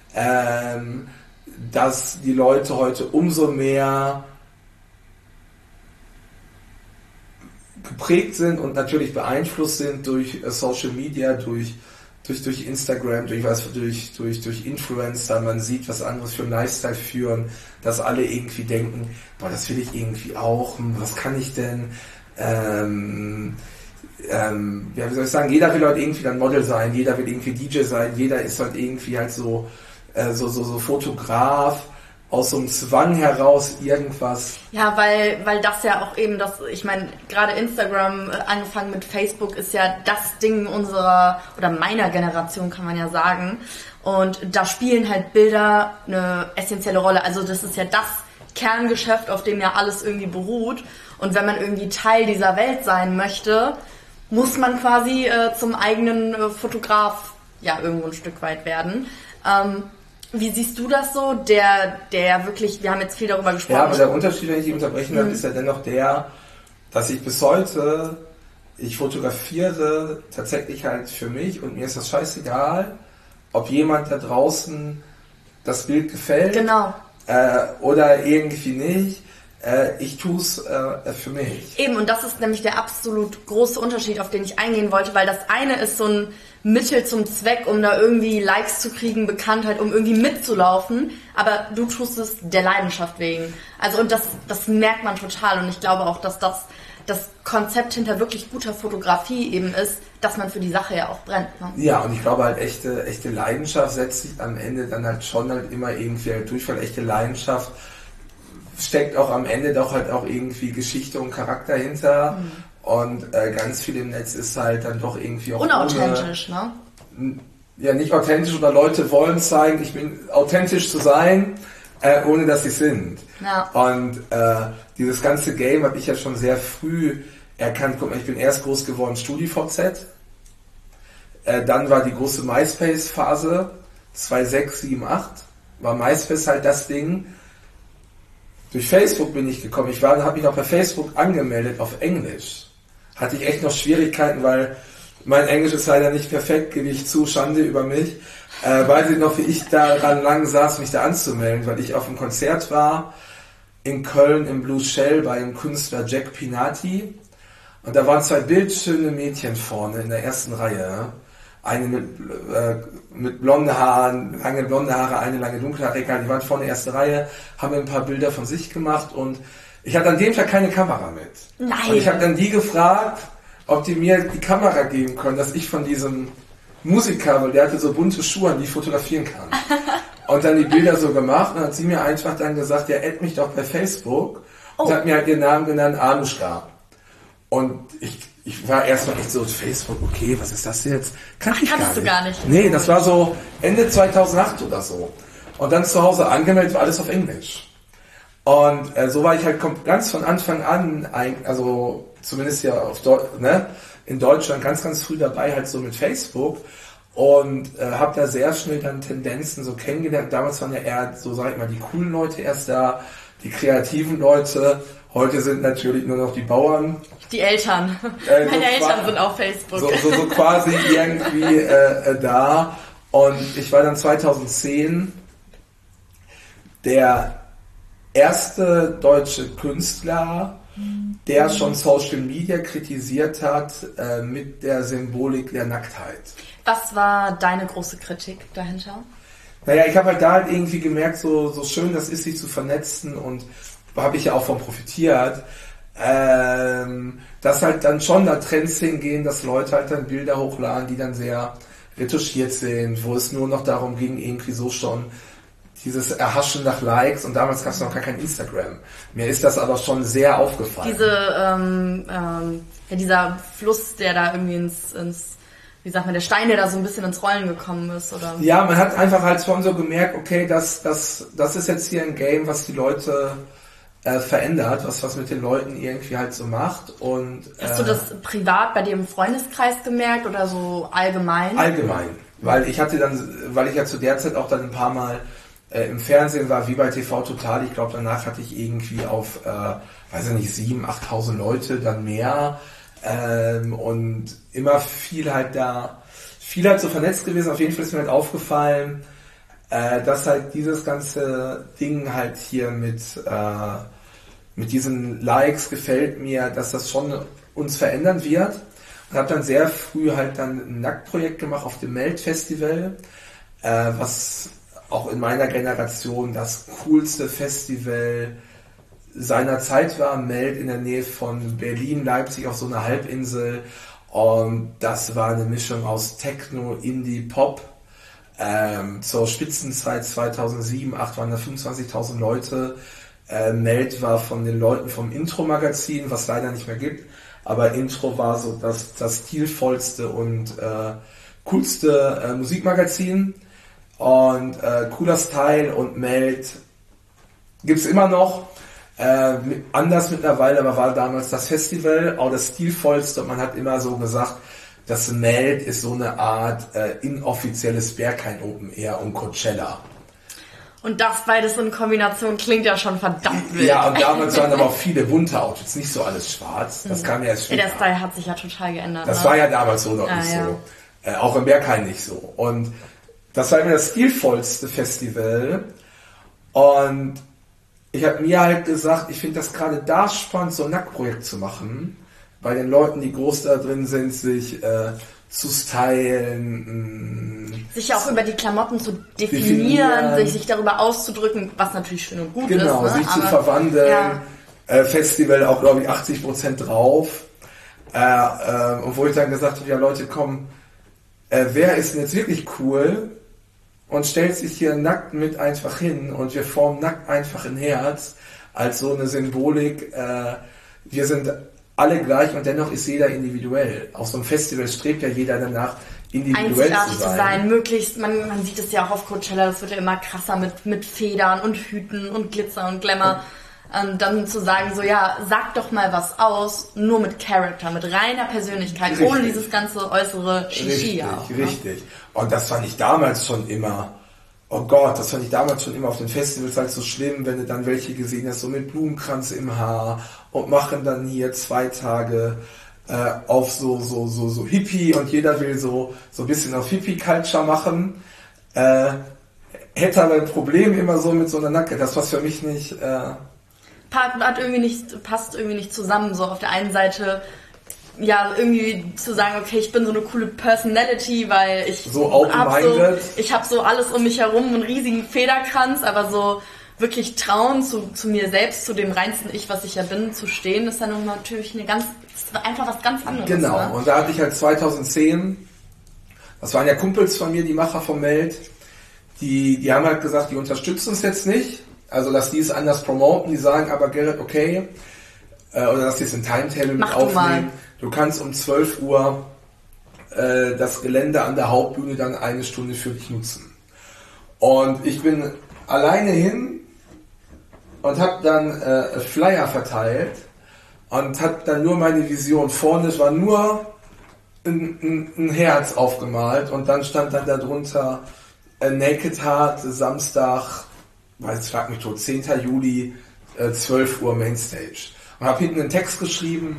ähm, dass die Leute heute umso mehr geprägt sind und natürlich beeinflusst sind durch äh, Social Media, durch durch durch Instagram, durch was, durch durch durch Influencer. Man sieht, was anderes für einen Lifestyle führen, dass alle irgendwie denken, boah, das will ich irgendwie auch. Was kann ich denn? Ähm, ähm, ja, wie soll ich sagen? Jeder will halt irgendwie dann Model sein, jeder will irgendwie D J sein, jeder ist halt irgendwie halt so äh, so so so Fotograf. Aus so einem Zwang heraus irgendwas. Ja, weil, weil das ja auch eben das, ich meine, gerade Instagram, äh, angefangen mit Facebook, ist ja das Ding unserer, oder meiner Generation, kann man ja sagen. Und da spielen halt Bilder eine essentielle Rolle. Also das ist ja das Kerngeschäft, auf dem ja alles irgendwie beruht. Und wenn man irgendwie Teil dieser Welt sein möchte, muss man quasi äh, zum eigenen äh, Fotograf ja irgendwo ein Stück weit werden. Ähm, Wie siehst du das so, der, der wirklich, wir haben jetzt viel darüber gesprochen. Ja, aber der Unterschied, wenn ich dich unterbrechen darf, mhm. ist ja dennoch der, dass ich bis heute, ich fotografiere tatsächlich halt für mich und mir ist das scheißegal, ob jemand da draußen das Bild gefällt. Genau. Äh, oder irgendwie nicht. Äh, ich tue es äh, für mich. Eben, und das ist nämlich der absolut große Unterschied, auf den ich eingehen wollte, weil das eine ist so ein Mittel zum Zweck, um da irgendwie Likes zu kriegen, Bekanntheit, um irgendwie mitzulaufen, aber du tust es der Leidenschaft wegen. Also und das, das merkt man total, und ich glaube auch, dass das das Konzept hinter wirklich guter Fotografie eben ist, dass man für die Sache ja auch brennt. Ne? Ja, und ich glaube halt, echte, echte Leidenschaft setzt sich am Ende dann halt schon halt immer irgendwie halt durch, weil echte Leidenschaft steckt auch am Ende doch halt auch irgendwie Geschichte und Charakter hinter. Mhm. Und äh, ganz viel im Netz ist halt dann doch irgendwie auch unauthentisch, ohne, ne? Ja, nicht authentisch, oder Leute wollen zeigen, ich bin authentisch zu sein, äh, ohne dass sie sind. Ja. Und äh, dieses ganze Game habe ich ja schon sehr früh erkannt. Guck mal, ich bin erst groß geworden StudiVZ. Äh, dann war die große MySpace-Phase, zweitausendsechs, sieben, acht, war MySpace halt das Ding. Durch Facebook bin ich gekommen. Ich war, habe mich auch bei Facebook angemeldet auf Englisch. Hatte ich echt noch Schwierigkeiten, weil mein Englisch ist leider nicht perfekt, gebe ich zu, Schande über mich. Äh, weiß ich noch, wie ich daran lang saß, mich da anzumelden, weil ich auf einem Konzert war in Köln im Blue Shell bei dem Künstler Jack Pinati. Und da waren zwei bildschöne Mädchen vorne in der ersten Reihe. Eine mit, äh, mit blonden Haaren, lange blonde Haare, eine lange dunkle Haare. Die waren vorne in der ersten Reihe, haben ein paar Bilder von sich gemacht und ich hatte an dem Tag keine Kamera mit. Nein. Und ich habe dann die gefragt, ob die mir die Kamera geben können, dass ich von diesem Musiker, weil der hatte so bunte Schuhe, die ich fotografieren kann. Und dann die Bilder so gemacht und hat sie mir einfach dann gesagt, ja, add mich doch bei Facebook. Oh. Und hat mir halt ihren Namen genannt, Anushka. Und ich, ich war erstmal echt so, Facebook, okay, was ist das jetzt? Kann Ach, ich kannst gar du gar nicht. Nee, das war so Ende zweitausendacht oder so. Und dann zu Hause angemeldet, war alles auf Englisch. Und äh, so war ich halt ganz von Anfang an, also zumindest ja auf Deu- ne, in Deutschland ganz, ganz früh dabei, halt so mit Facebook. Und äh, habe da sehr schnell dann Tendenzen so kennengelernt. Damals waren ja eher, so sag ich mal, die coolen Leute erst da, die kreativen Leute. Heute sind natürlich nur noch die Bauern. Die Eltern. Äh, Meine so Eltern qua- sind auf Facebook. So, so, so quasi irgendwie äh, äh, da. Und ich war dann zweitausendzehn der erste deutsche Künstler, der schon Social Media kritisiert hat äh, mit der Symbolik der Nacktheit. Was war deine große Kritik dahinter? Naja, ich habe halt da halt irgendwie gemerkt, so, so schön das ist, sich zu vernetzen und habe ich ja auch von profitiert, ähm, dass halt dann schon da Trends hingehen, dass Leute halt dann Bilder hochladen, die dann sehr retuschiert sind, wo es nur noch darum ging, irgendwie so schon dieses Erhaschen nach Likes und damals gab es noch gar kein Instagram. Mir ist das aber schon sehr aufgefallen. Diese, ähm, ähm, ja, dieser Fluss, der da irgendwie ins, ins, wie sagt man, der Stein, der da so ein bisschen ins Rollen gekommen ist, oder? Ja, man hat einfach halt schon so gemerkt, okay, das, das, das ist jetzt hier ein Game, was die Leute äh, verändert, was was mit den Leuten irgendwie halt so macht. Und äh, hast du das privat bei dir im Freundeskreis gemerkt oder so allgemein? Allgemein, weil ich hatte dann, weil ich ja zu der Zeit auch dann ein paar Mal äh, im Fernsehen war, wie bei T V Total. Ich glaube, danach hatte ich irgendwie auf, äh, weiß ich nicht, sieben, achttausend Leute, dann mehr. Ähm, und immer viel halt da, viel halt so vernetzt gewesen. Auf jeden Fall ist mir halt aufgefallen, äh, dass halt dieses ganze Ding halt hier mit, äh, mit diesen Likes gefällt mir, dass das schon uns verändern wird. Und habe dann sehr früh halt dann ein Nacktprojekt gemacht auf dem Melt-Festival, äh, was auch in meiner Generation das coolste Festival seiner Zeit war. Melt in der Nähe von Berlin, Leipzig auf so einer Halbinsel. Und das war eine Mischung aus Techno, Indie, Pop. Ähm, zur Spitzenzeit zweitausendsieben, zweitausendacht waren da fünfundzwanzigtausend Leute. Äh, Melt war von den Leuten vom Intro-Magazin, was leider nicht mehr gibt. Aber Intro war so das, das stilvollste und äh, coolste äh, Musikmagazin. Und äh, cooler Style und Melt gibt's immer noch. Äh, mit, anders mittlerweile, aber war damals das Festival auch das stilvollste und man hat immer so gesagt, das Melt ist so eine Art äh, inoffizielles Berghain Open Air um Coachella. Und das beides in Kombination klingt ja schon verdammt wild. Ja, und damals waren aber auch viele bunte Outfits, nicht so alles schwarz. Das kam ja erst später. Ja, der Style hat sich ja total geändert. Das ne? war ja damals so noch ja, nicht ja. so. Äh, auch im Berghain nicht so. Und das war immer das stilvollste Festival. Und ich habe mir halt gesagt, ich finde das gerade da spannend, so ein Nacktprojekt zu machen. Bei den Leuten, die groß da drin sind, sich äh, zu stylen. Mh, sich ja auch über die Klamotten zu definieren, definieren. sich, sich darüber auszudrücken, was natürlich schön und gut genau, ist. Ne? sich zu Aber, verwandeln. ja. Äh, Festival auch, glaube ich, achtzig Prozent drauf. Äh, äh, und wo ich dann gesagt habe, ja Leute, komm, äh, wer ist denn jetzt wirklich cool? Und stellt sich hier nackt mit einfach hin und wir formen nackt einfach ein Herz als so eine Symbolik. Äh, wir sind alle gleich und dennoch ist jeder individuell. Auf so einem Festival strebt ja jeder danach, individuell einzigartig zu sein. zu sein, möglichst, man, man sieht es ja auch auf Coachella, das wird ja immer krasser mit, mit Federn und Hüten und Glitzer und Glamour. Ähm, dann zu sagen, so ja, sag doch mal was aus, nur mit Charakter, mit reiner Persönlichkeit, Richtig. ohne dieses ganze äußere Shishi. Richtig, Ja auch, ne? richtig. Und das fand ich damals schon immer, oh Gott, das fand ich damals schon immer auf den Festivals halt so schlimm, wenn du dann welche gesehen hast, so mit Blumenkranz im Haar und machen dann hier zwei Tage äh, auf so, so, so, so Hippie und jeder will so, so ein bisschen auf Hippie-Culture machen. Äh, hätte aber ein Problem immer so mit so einer Nacke, das was für mich nicht... Äh, Hat irgendwie nicht, passt irgendwie nicht zusammen. So auf der einen Seite ja, irgendwie zu sagen, okay, ich bin so eine coole Personality, weil ich so hab so, ich habe so alles um mich herum, einen riesigen Federkranz, aber so wirklich trauen, zu, zu mir selbst, zu dem reinsten Ich, was ich ja bin, zu stehen, ist dann natürlich eine ganz, einfach was ganz anderes. Genau, ne? Und da hatte ich halt zweitausendzehn, das waren ja Kumpels von mir, die Macher vom Meld, die, die haben halt gesagt, die unterstützen uns jetzt nicht, also dass die es anders promoten, die sagen aber, Gerrit, okay, äh, oder dass die es in Timetable mit aufnehmen, du kannst um zwölf Uhr äh, das Gelände an der Hauptbühne dann eine Stunde für dich nutzen. Und ich bin alleine hin und habe dann äh, Flyer verteilt und habe dann nur meine Vision. Vorne es war nur ein, ein, ein Herz aufgemalt und dann stand dann darunter äh, Naked Heart, Samstag, weiß ich, frag mich tot, zehnter Juli, äh, zwölf Uhr Mainstage. Und habe hinten einen Text geschrieben,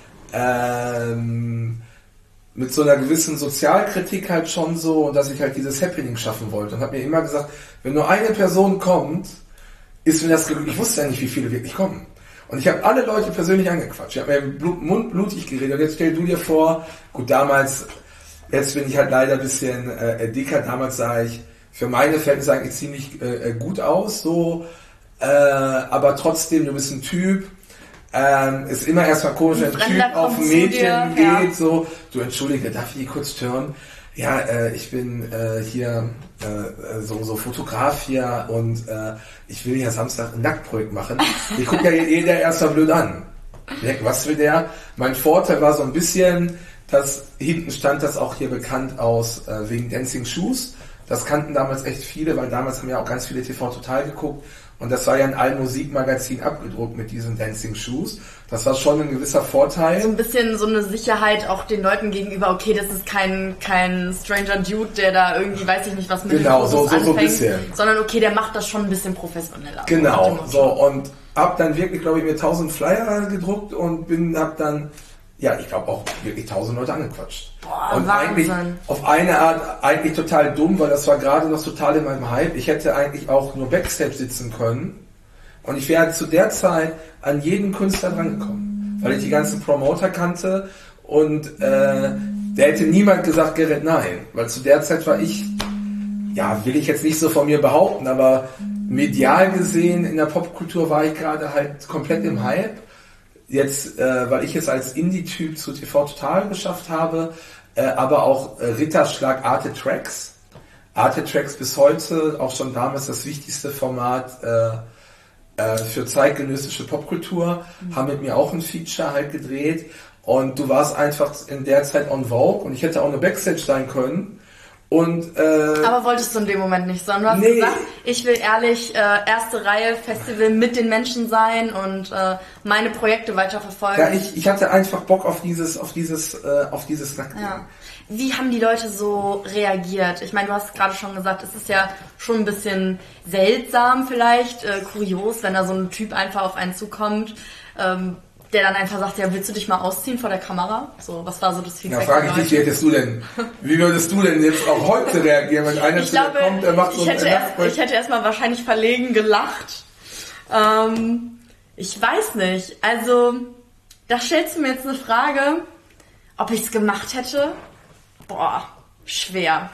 ähm, mit so einer gewissen Sozialkritik halt schon so, und dass ich halt dieses Happening schaffen wollte. Und habe mir immer gesagt, wenn nur eine Person kommt, ist mir das glücklich. Ich wusste ja nicht, wie viele wirklich kommen. Und ich habe alle Leute persönlich angequatscht. Ich habe mir Blut, Mund blutig geredet. Und jetzt stell du dir vor, gut, damals, jetzt bin ich halt leider ein bisschen äh, dicker. Damals sah ich für meine Verhältnisse eigentlich ziemlich äh, gut aus, so, äh, aber trotzdem, du bist ein Typ. Ähm, ist immer erstmal komisch, wenn ein Typ auf ein Mädchen dir, geht, ja. so, du entschuldige, darf ich dich kurz stören? Ja, äh, ich bin äh, hier äh, so, so Fotograf hier und äh, ich will ja Samstag ein Nacktprojekt machen. Ich gucke ja jeder erstmal blöd an. Denke, was will der? Mein Vorteil war so ein bisschen, dass hinten stand das auch hier bekannt aus äh, wegen Dancing Shoes. Das kannten damals echt viele, weil damals haben ja auch ganz viele T V Total geguckt. Und das war ja in allen Musikmagazinen abgedruckt mit diesen Dancing Shoes. Das war schon ein gewisser Vorteil. So ein bisschen so eine Sicherheit auch den Leuten gegenüber. Okay, das ist kein kein Stranger Dude, der da irgendwie, weiß ich nicht, was mit genau, den Fotos so, so, so anfängt. Ein bisschen. Sondern okay, der macht das schon ein bisschen professioneller. Genau, so. Und hab dann wirklich, glaube ich, mir tausend Flyer gedruckt und bin, hab dann, ja, ich glaube auch wirklich tausend Leute angequatscht. Boah, und Wahnsinn. Eigentlich auf eine Art eigentlich total dumm, weil das war gerade noch total in meinem Hype. Ich hätte eigentlich auch nur Backstage sitzen können und ich wäre zu der Zeit an jeden Künstler drangekommen, weil ich die ganzen Promoter kannte und äh, der hätte niemand gesagt, Gerrit, nein, weil zu der Zeit war ich, ja, will ich jetzt nicht so von mir behaupten, aber medial gesehen in der Popkultur war ich gerade halt komplett im Hype. Jetzt, äh, weil ich es als Indie-Typ zu T V Total geschafft habe, äh, aber auch äh, Ritterschlag Arte Tracks. Arte Tracks bis heute, auch schon damals das wichtigste Format äh, äh, für zeitgenössische Popkultur, mhm. haben mit mir auch ein Feature halt gedreht und du warst einfach in der Zeit on Vogue und ich hätte auch eine Backstage sein können. Und, äh, aber wolltest du in dem Moment nicht, sondern du hast nee. gesagt, ich will ehrlich äh, erste Reihe Festival mit den Menschen sein und äh, meine Projekte weiterverfolgen. Ja, ich, ich hatte einfach Bock auf dieses, auf dieses, äh, auf dieses Nacktding. Ja. Wie haben die Leute so reagiert? Ich meine, du hast gerade schon gesagt, es ist ja schon ein bisschen seltsam vielleicht, äh, kurios, wenn da so ein Typ einfach auf einen zukommt. Ähm, der dann einfach sagt, ja, willst du dich mal ausziehen vor der Kamera? So, was war so das Feedback? Ja, frage ich dich, wie hättest du denn, wie würdest du denn jetzt auch heute reagieren, wenn einer zu dir kommt, der macht so ich hätte einen erst, Ich hätte erstmal wahrscheinlich verlegen gelacht. Ähm, ich weiß nicht. Also, da stellst du mir jetzt eine Frage, ob ich es gemacht hätte. Boah, schwer.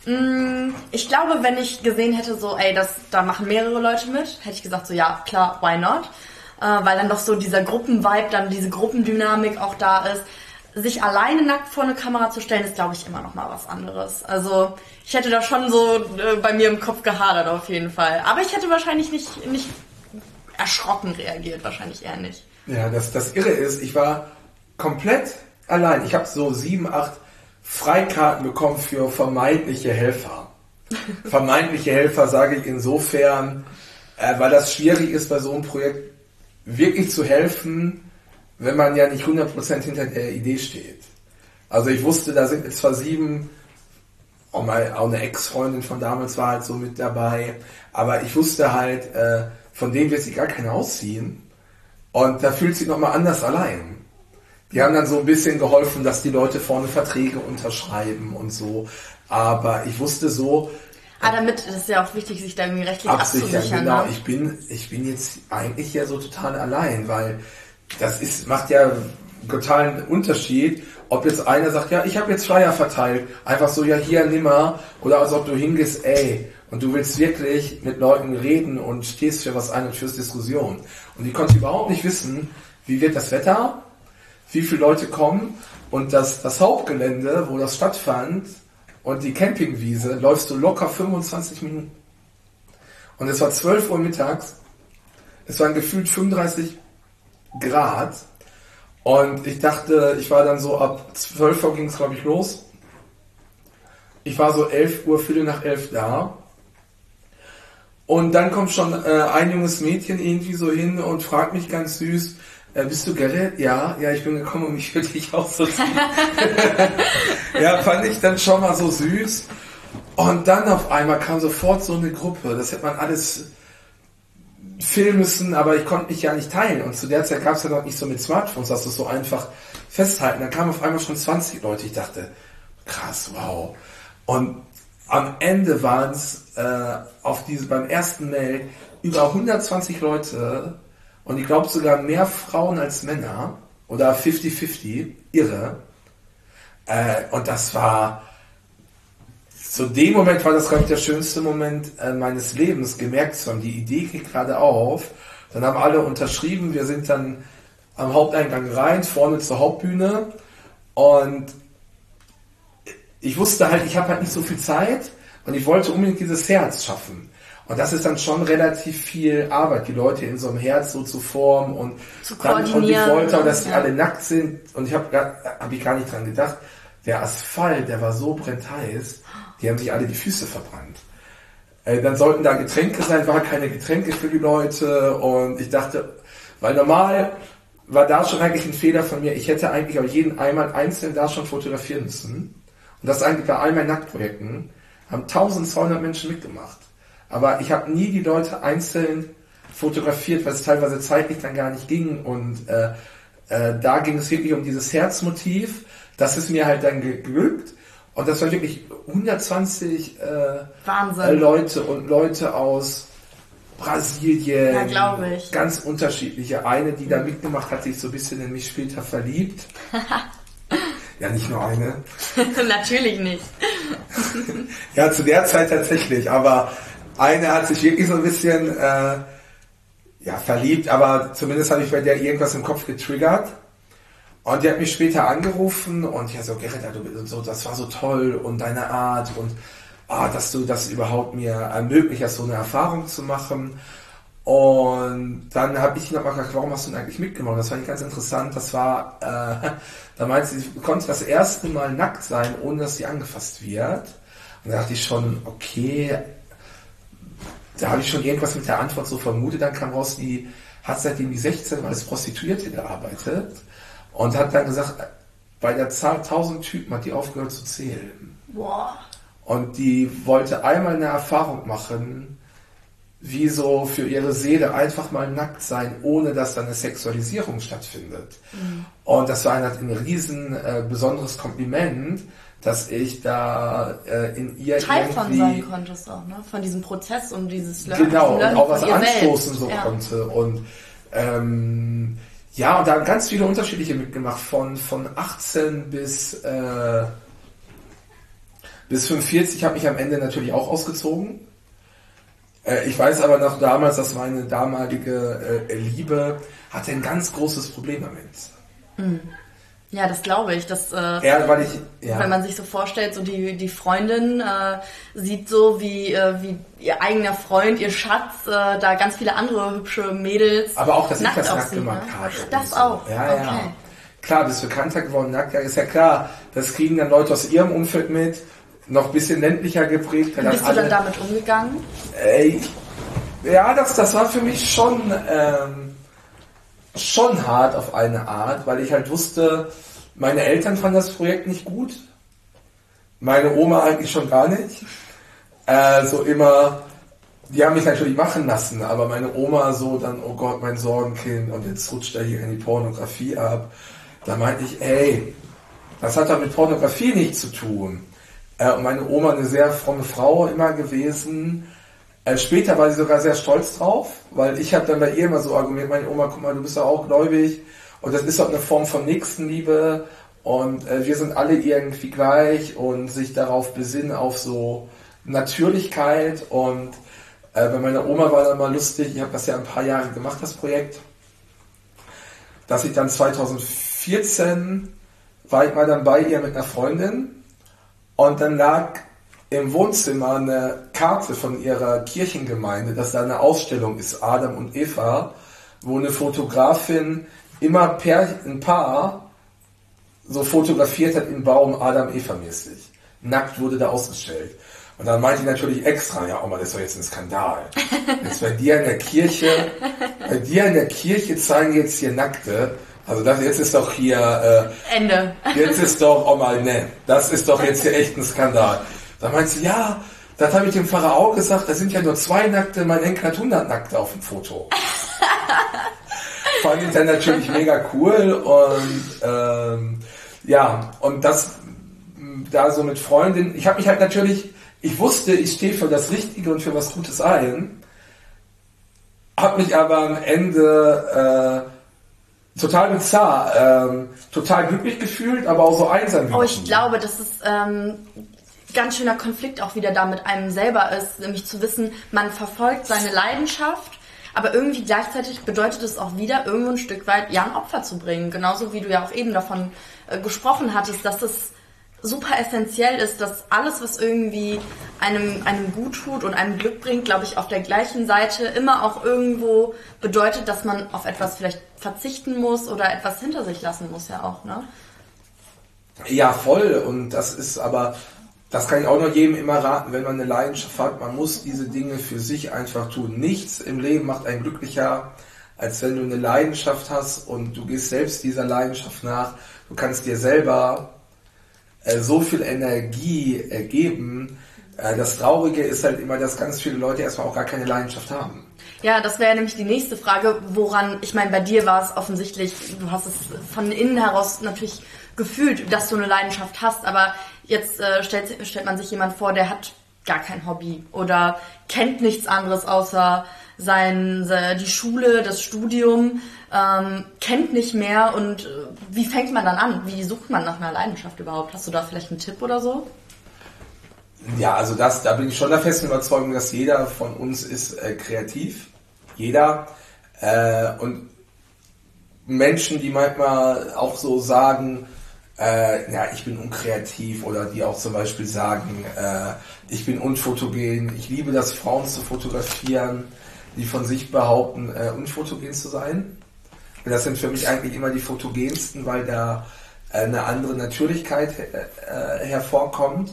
Ich glaube, wenn ich gesehen hätte, so, ey, das, da machen mehrere Leute mit, hätte ich gesagt, so, ja, klar, why not? Weil dann doch so dieser Gruppenvibe, dann diese Gruppendynamik auch da ist. Sich alleine nackt vor eine Kamera zu stellen, ist, glaube ich, immer noch mal was anderes. Also ich hätte da schon so äh, bei mir im Kopf gehadert auf jeden Fall. Aber ich hätte wahrscheinlich nicht, nicht erschrocken reagiert, wahrscheinlich eher nicht. Ja, das, das Irre ist, ich war komplett allein. Ich habe so sieben, acht Freikarten bekommen für vermeintliche Helfer. Vermeintliche Helfer sage ich insofern, äh, weil das schwierig ist bei so einem Projekt, wirklich zu helfen, wenn man ja nicht hundert Prozent hinter der Idee steht. Also ich wusste, da sind jetzt zwar sieben, auch, mal, auch eine Ex-Freundin von damals war halt so mit dabei, aber ich wusste halt, äh, von denen wird sich gar keiner ausziehen und da fühlt sich nochmal anders allein. Die haben dann so ein bisschen geholfen, dass die Leute vorne Verträge unterschreiben und so, aber ich wusste so, Ah, damit ist es ja auch wichtig, sich da irgendwie rechtlich absichern. abzusichern. Genau, ne? ich bin, ich bin jetzt eigentlich ja so total allein, weil das ist, macht ja einen totalen Unterschied, ob jetzt einer sagt, ja, ich habe jetzt Flyer verteilt, einfach so, ja, hier, nimmer, oder als ob du hingehst, ey, und du willst wirklich mit Leuten reden und stehst für was ein und führst Diskussion. Und ich konnte überhaupt nicht wissen, wie wird das Wetter, wie viele Leute kommen, und das, das Hauptgelände, wo das stattfand, und die Campingwiese, läufst du locker fünfundzwanzig Minuten. Und es war zwölf Uhr mittags, es waren gefühlt fünfunddreißig Grad, und ich dachte, ich war dann so ab zwölf Uhr ging es, glaube ich, los. Ich war so elf Uhr, Viertel nach elf da. Und dann kommt schon äh, ein junges Mädchen irgendwie so hin und fragt mich ganz süß, äh, bist du Gerrit? Ja, ja, ich bin gekommen, um mich für dich auszuziehen. Ja, fand ich dann schon mal so süß. Und dann auf einmal kam sofort so eine Gruppe. Das hätte man alles filmen müssen, aber ich konnte mich ja nicht teilen. Und zu der Zeit gab es ja noch nicht so mit Smartphones, dass du es so einfach festhalten. Dann kamen auf einmal schon zwanzig Leute. Ich dachte, krass, wow. Und am Ende waren es äh, auf diese, beim ersten Mail über hundertzwanzig Leute, und ich glaube sogar mehr Frauen als Männer, oder fünfzig fünfzig, irre. Äh, und das war, zu dem Moment war das, glaube ich, der schönste Moment äh, meines Lebens, gemerkt zu haben, die Idee geht gerade auf. Dann haben alle unterschrieben, wir sind dann am Haupteingang rein, vorne zur Hauptbühne, und ich wusste halt, ich habe halt nicht so viel Zeit, und ich wollte unbedingt dieses Herz schaffen. Und das ist dann schon relativ viel Arbeit, die Leute in so einem Herz so zu formen, und zu dann, und ich wollte auch, dass die ja. alle nackt sind, und ich habe hab ich gar nicht dran gedacht, der Asphalt, der war so brennheiß, die haben sich alle die Füße verbrannt. Äh, dann sollten da Getränke sein, war keine Getränke für die Leute, und ich dachte, weil normal war da schon eigentlich ein Fehler von mir, ich hätte eigentlich auch jeden einmal einzeln da schon fotografieren müssen. Und das eigentlich bei all meinen Nacktprojekten haben eintausendzweihundert Menschen mitgemacht. Aber ich habe nie die Leute einzeln fotografiert, weil es teilweise zeitlich dann gar nicht ging. Und äh, äh, da ging es wirklich um dieses Herzmotiv. Das ist mir halt dann geglückt. Und das waren wirklich hundertzwanzig äh, äh, Leute und Leute aus Brasilien. Ja, glaube ich. Ganz unterschiedliche. Eine, die da mitgemacht hat, sich so ein bisschen in mich später verliebt. Ja, nicht nur eine. Natürlich nicht. Ja, zu der Zeit tatsächlich. Aber eine hat sich wirklich so ein bisschen äh, ja, verliebt. Aber zumindest habe ich bei der irgendwas im Kopf getriggert. Und die hat mich später angerufen, und ich so, Gerrit, du, so, das war so toll, und deine Art, und oh, dass du das überhaupt mir ermöglicht hast, so eine Erfahrung zu machen. Und dann habe ich noch mal gefragt, warum hast du denn eigentlich mitgemacht? Das fand ich ganz interessant. Das war, äh, da meinte sie, sie konnte das erste Mal nackt sein, ohne dass sie angefasst wird. Und da dachte ich schon, okay, da habe ich schon irgendwas mit der Antwort so vermutet. Dann kam raus, die hat seitdem die sechzehn Mal als Prostituierte gearbeitet. Und hat dann gesagt, bei der Zahl tausend Typen hat die aufgehört zu zählen. Boah. Und die wollte einmal eine Erfahrung machen, wie so für ihre Seele einfach mal nackt sein, ohne dass da eine Sexualisierung stattfindet. Mhm. Und das war ein, ein riesen äh, besonderes Kompliment, dass ich da äh, in ihr Teil irgendwie... von sein konntest auch, ne? Von diesem Prozess und dieses Learning. Genau, und auch was anstoßen selbst. so ja. konnte. Und ähm, ja, und da haben ganz viele unterschiedliche mitgemacht, von, von achtzehn bis, äh, bis fünfundvierzig. Ich habe mich am Ende natürlich auch ausgezogen. Äh, ich weiß aber noch damals, dass meine damalige äh, Liebe hatte ein ganz großes Problem damit. Mhm. Ja, das glaube ich. Das, äh, ja, weil ich, ja. Wenn man sich so vorstellt, so die, die Freundin äh, sieht so, wie, äh, wie ihr eigener Freund, ihr Schatz, äh, da ganz viele andere hübsche Mädels. Aber auch, dass ich das aussieht, nackt gemacht ne? habe. Das so. auch. Ja, okay. ja. Klar, bist du bekannter geworden, nackt, ist ja klar. Das kriegen dann Leute aus ihrem Umfeld mit, noch ein bisschen ländlicher geprägt. Wie bist du dann damit umgegangen? Ey, ja, das, das war für mich schon... Ähm, schon hart auf eine Art, weil ich halt wusste, meine Eltern fanden das Projekt nicht gut, meine Oma eigentlich schon gar nicht, äh, so immer, die haben mich natürlich machen lassen, aber meine Oma so dann, oh Gott, mein Sorgenkind, und jetzt rutscht er hier in die Pornografie ab. Da meinte ich, ey, das hat doch mit Pornografie nichts zu tun. Äh, und meine Oma, eine sehr fromme Frau immer gewesen. Äh, später war sie sogar sehr stolz drauf, weil ich habe dann bei ihr immer so argumentiert, meine Oma, guck mal, du bist ja auch gläubig, Und das ist auch eine Form von Nächstenliebe und äh, wir sind alle irgendwie gleich und sich darauf besinnen, auf so Natürlichkeit. Und äh, bei meiner Oma war das mal lustig, ich habe das ja ein paar Jahre gemacht, das Projekt, dass ich dann zwanzig vierzehn war ich mal dann bei ihr mit einer Freundin und dann lag im Wohnzimmer eine Karte von ihrer Kirchengemeinde, dass da eine Ausstellung ist, Adam und Eva, wo eine Fotografin immer per ein Paar so fotografiert hat im Baum Adam-Eva-mäßig. Nackt wurde da ausgestellt. Und dann meinte ich natürlich extra, ja Oma, das ist doch jetzt ein Skandal. Jetzt bei dir in der Kirche, bei dir in der Kirche zeigen jetzt hier Nackte. Also das jetzt ist doch hier... Äh, Ende. Jetzt ist doch, Oma, ne, das ist doch jetzt hier echt ein Skandal. Da meinte sie, ja, das habe ich dem Pfarrer auch gesagt, da sind ja nur zwei Nackte, mein Enkel hat hundert Nackte auf dem Foto. Fand ich dann natürlich mega cool und ähm, ja, und das da so mit Freundin, ich habe mich halt natürlich, ich wusste, ich stehe für das Richtige und für was Gutes ein, habe mich aber am Ende äh, total bizarr, ähm, total glücklich gefühlt, aber auch so einsam. Oh, ich glaube, das ist ähm, ganz schöner Konflikt auch wieder da mit einem selber ist, nämlich zu wissen, man verfolgt seine Leidenschaft, aber irgendwie gleichzeitig bedeutet es auch wieder, irgendwo ein Stück weit ja ein Opfer zu bringen. Genauso wie du ja auch eben davon äh, gesprochen hattest, dass es super essentiell ist, dass alles, was irgendwie einem, einem gut tut und einem Glück bringt, glaube ich, auf der gleichen Seite immer auch irgendwo bedeutet, dass man auf etwas vielleicht verzichten muss oder etwas hinter sich lassen muss ja auch, ne? Ja, voll. Und das ist aber, das kann ich auch noch jedem immer raten, wenn man eine Leidenschaft hat, man muss diese Dinge für sich einfach tun. Nichts im Leben macht einen glücklicher, als wenn du eine Leidenschaft hast und du gehst selbst dieser Leidenschaft nach. Du kannst dir selber äh, so viel Energie äh, geben. Äh, das Traurige ist halt immer, dass ganz viele Leute erstmal auch gar keine Leidenschaft haben. Ja, das wäre nämlich die nächste Frage, woran, ich meine, bei dir war es offensichtlich, du hast es von innen heraus natürlich gefühlt, dass du eine Leidenschaft hast, aber jetzt äh, stellt, stellt man sich jemand vor, der hat gar kein Hobby oder kennt nichts anderes außer sein, die Schule, das Studium, ähm, kennt nicht mehr und äh, wie fängt man dann an? Wie sucht man nach einer Leidenschaft überhaupt? Hast du da vielleicht einen Tipp oder so? Ja, also das, da bin ich schon der festen Überzeugung, dass jeder von uns ist äh, kreativ. Jeder. Äh, und Menschen, die manchmal auch so sagen, äh, ja, ich bin unkreativ oder die auch zum Beispiel sagen, äh, ich bin unfotogen, ich liebe das, Frauen zu fotografieren, die von sich behaupten, äh, unfotogen zu sein. Das sind für mich eigentlich immer die fotogensten, weil da äh, eine andere Natürlichkeit äh, hervorkommt.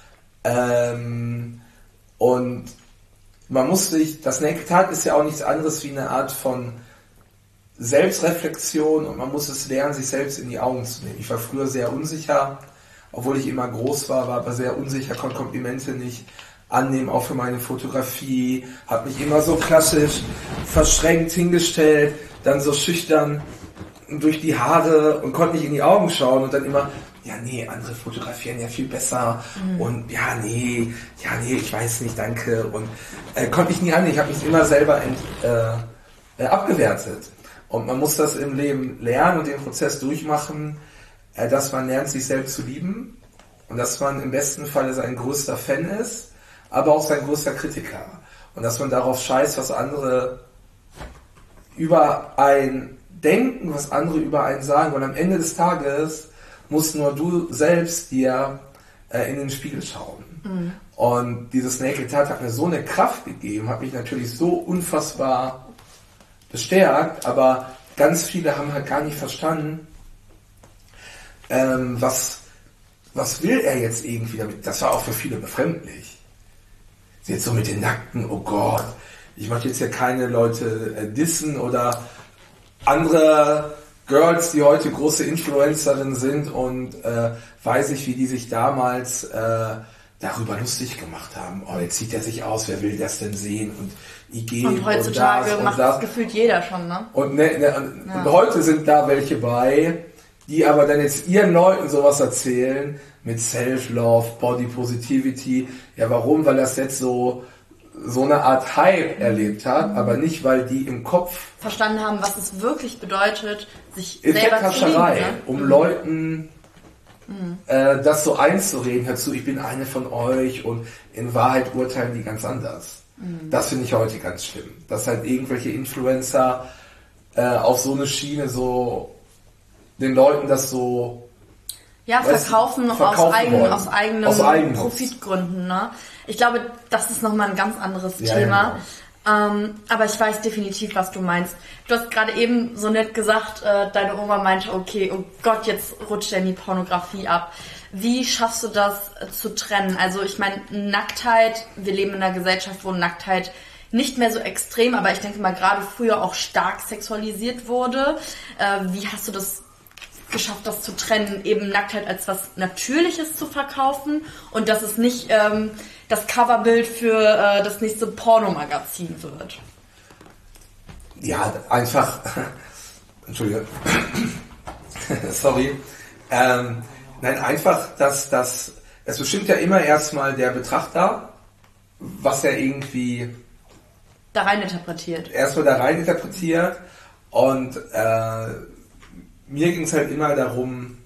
Ähm, und man muss sich, das Naked Heart ist ja auch nichts anderes wie eine Art von Selbstreflexion und man muss es lernen, sich selbst in die Augen zu nehmen. Ich war früher sehr unsicher, obwohl ich immer groß war, war aber sehr unsicher, konnte Komplimente nicht annehmen, auch für meine Fotografie, habe mich immer so klassisch verschränkt hingestellt, dann so schüchtern durch die Haare und konnte nicht in die Augen schauen und dann immer, ja nee, andere fotografieren ja viel besser mhm. und ja nee, ja nee, ich weiß nicht, danke und äh, konnte ich nie annehmen, ich habe mich immer selber ent, äh, äh, abgewertet. Und man muss das im Leben lernen und den Prozess durchmachen, dass man lernt, sich selbst zu lieben und dass man im besten Falle sein größter Fan ist, aber auch sein größter Kritiker. Und dass man darauf scheißt, was andere über einen denken, was andere über einen sagen. Und am Ende des Tages musst nur du selbst dir äh, in den Spiegel schauen. Mhm. Und dieses Naked Heart hat mir so eine Kraft gegeben, hat mich natürlich so unfassbar bestärkt, aber ganz viele haben halt gar nicht verstanden, ähm, was, was will er jetzt irgendwie damit. Das war auch für viele befremdlich. Jetzt so mit den Nackten, oh Gott, ich möchte jetzt ja keine Leute äh, dissen oder andere Girls, die heute große Influencerinnen sind und äh, weiß ich, wie die sich damals äh, darüber lustig gemacht haben. Oh, jetzt sieht er sich aus, wer will das denn sehen? Und I G und heutzutage und das, macht und das. das gefühlt jeder schon, ne? Und, ne, ne, und, ja. und heute sind da welche bei, die aber dann jetzt ihren Leuten sowas erzählen mit Self-Love, Body Positivity. Ja, warum? Weil das jetzt so so eine Art Hype erlebt hat, aber nicht, weil die im Kopf verstanden haben, was es wirklich bedeutet, sich selber zu lieben. Effekthascherei, Ne? um mhm. Leuten mhm. äh, das so einzureden, hör zu, ich bin eine von euch und in Wahrheit urteilen die ganz anders. Mhm. Das finde ich heute ganz schlimm. Dass halt irgendwelche Influencer äh, auf so eine Schiene so den Leuten das so Ja, verkaufen, weißt, verkaufen aus, eigen, aus eigenen aus Eigennutz. Profitgründen. Ne? Ich glaube, das ist nochmal ein ganz anderes ja, Thema. Ja, ähm, aber ich weiß definitiv, was du meinst. Du hast gerade eben so nett gesagt, äh, deine Oma meinte, okay, oh Gott, jetzt rutscht er in die Pornografie ab. Wie schaffst du das äh, zu trennen? Also ich meine, Nacktheit, wir leben in einer Gesellschaft, wo Nacktheit nicht mehr so extrem, aber ich denke mal gerade früher auch stark sexualisiert wurde. Äh, wie hast du das geschafft, das zu trennen, eben Nacktheit als was Natürliches zu verkaufen und dass es nicht ähm, das Coverbild für äh, das nächste Pornomagazin wird? Ja, einfach, Entschuldigung, sorry, ähm, nein, einfach, dass das, es bestimmt ja immer erstmal der Betrachter, was er irgendwie da rein interpretiert. Erstmal da rein interpretiert und äh, mir ging es halt immer darum,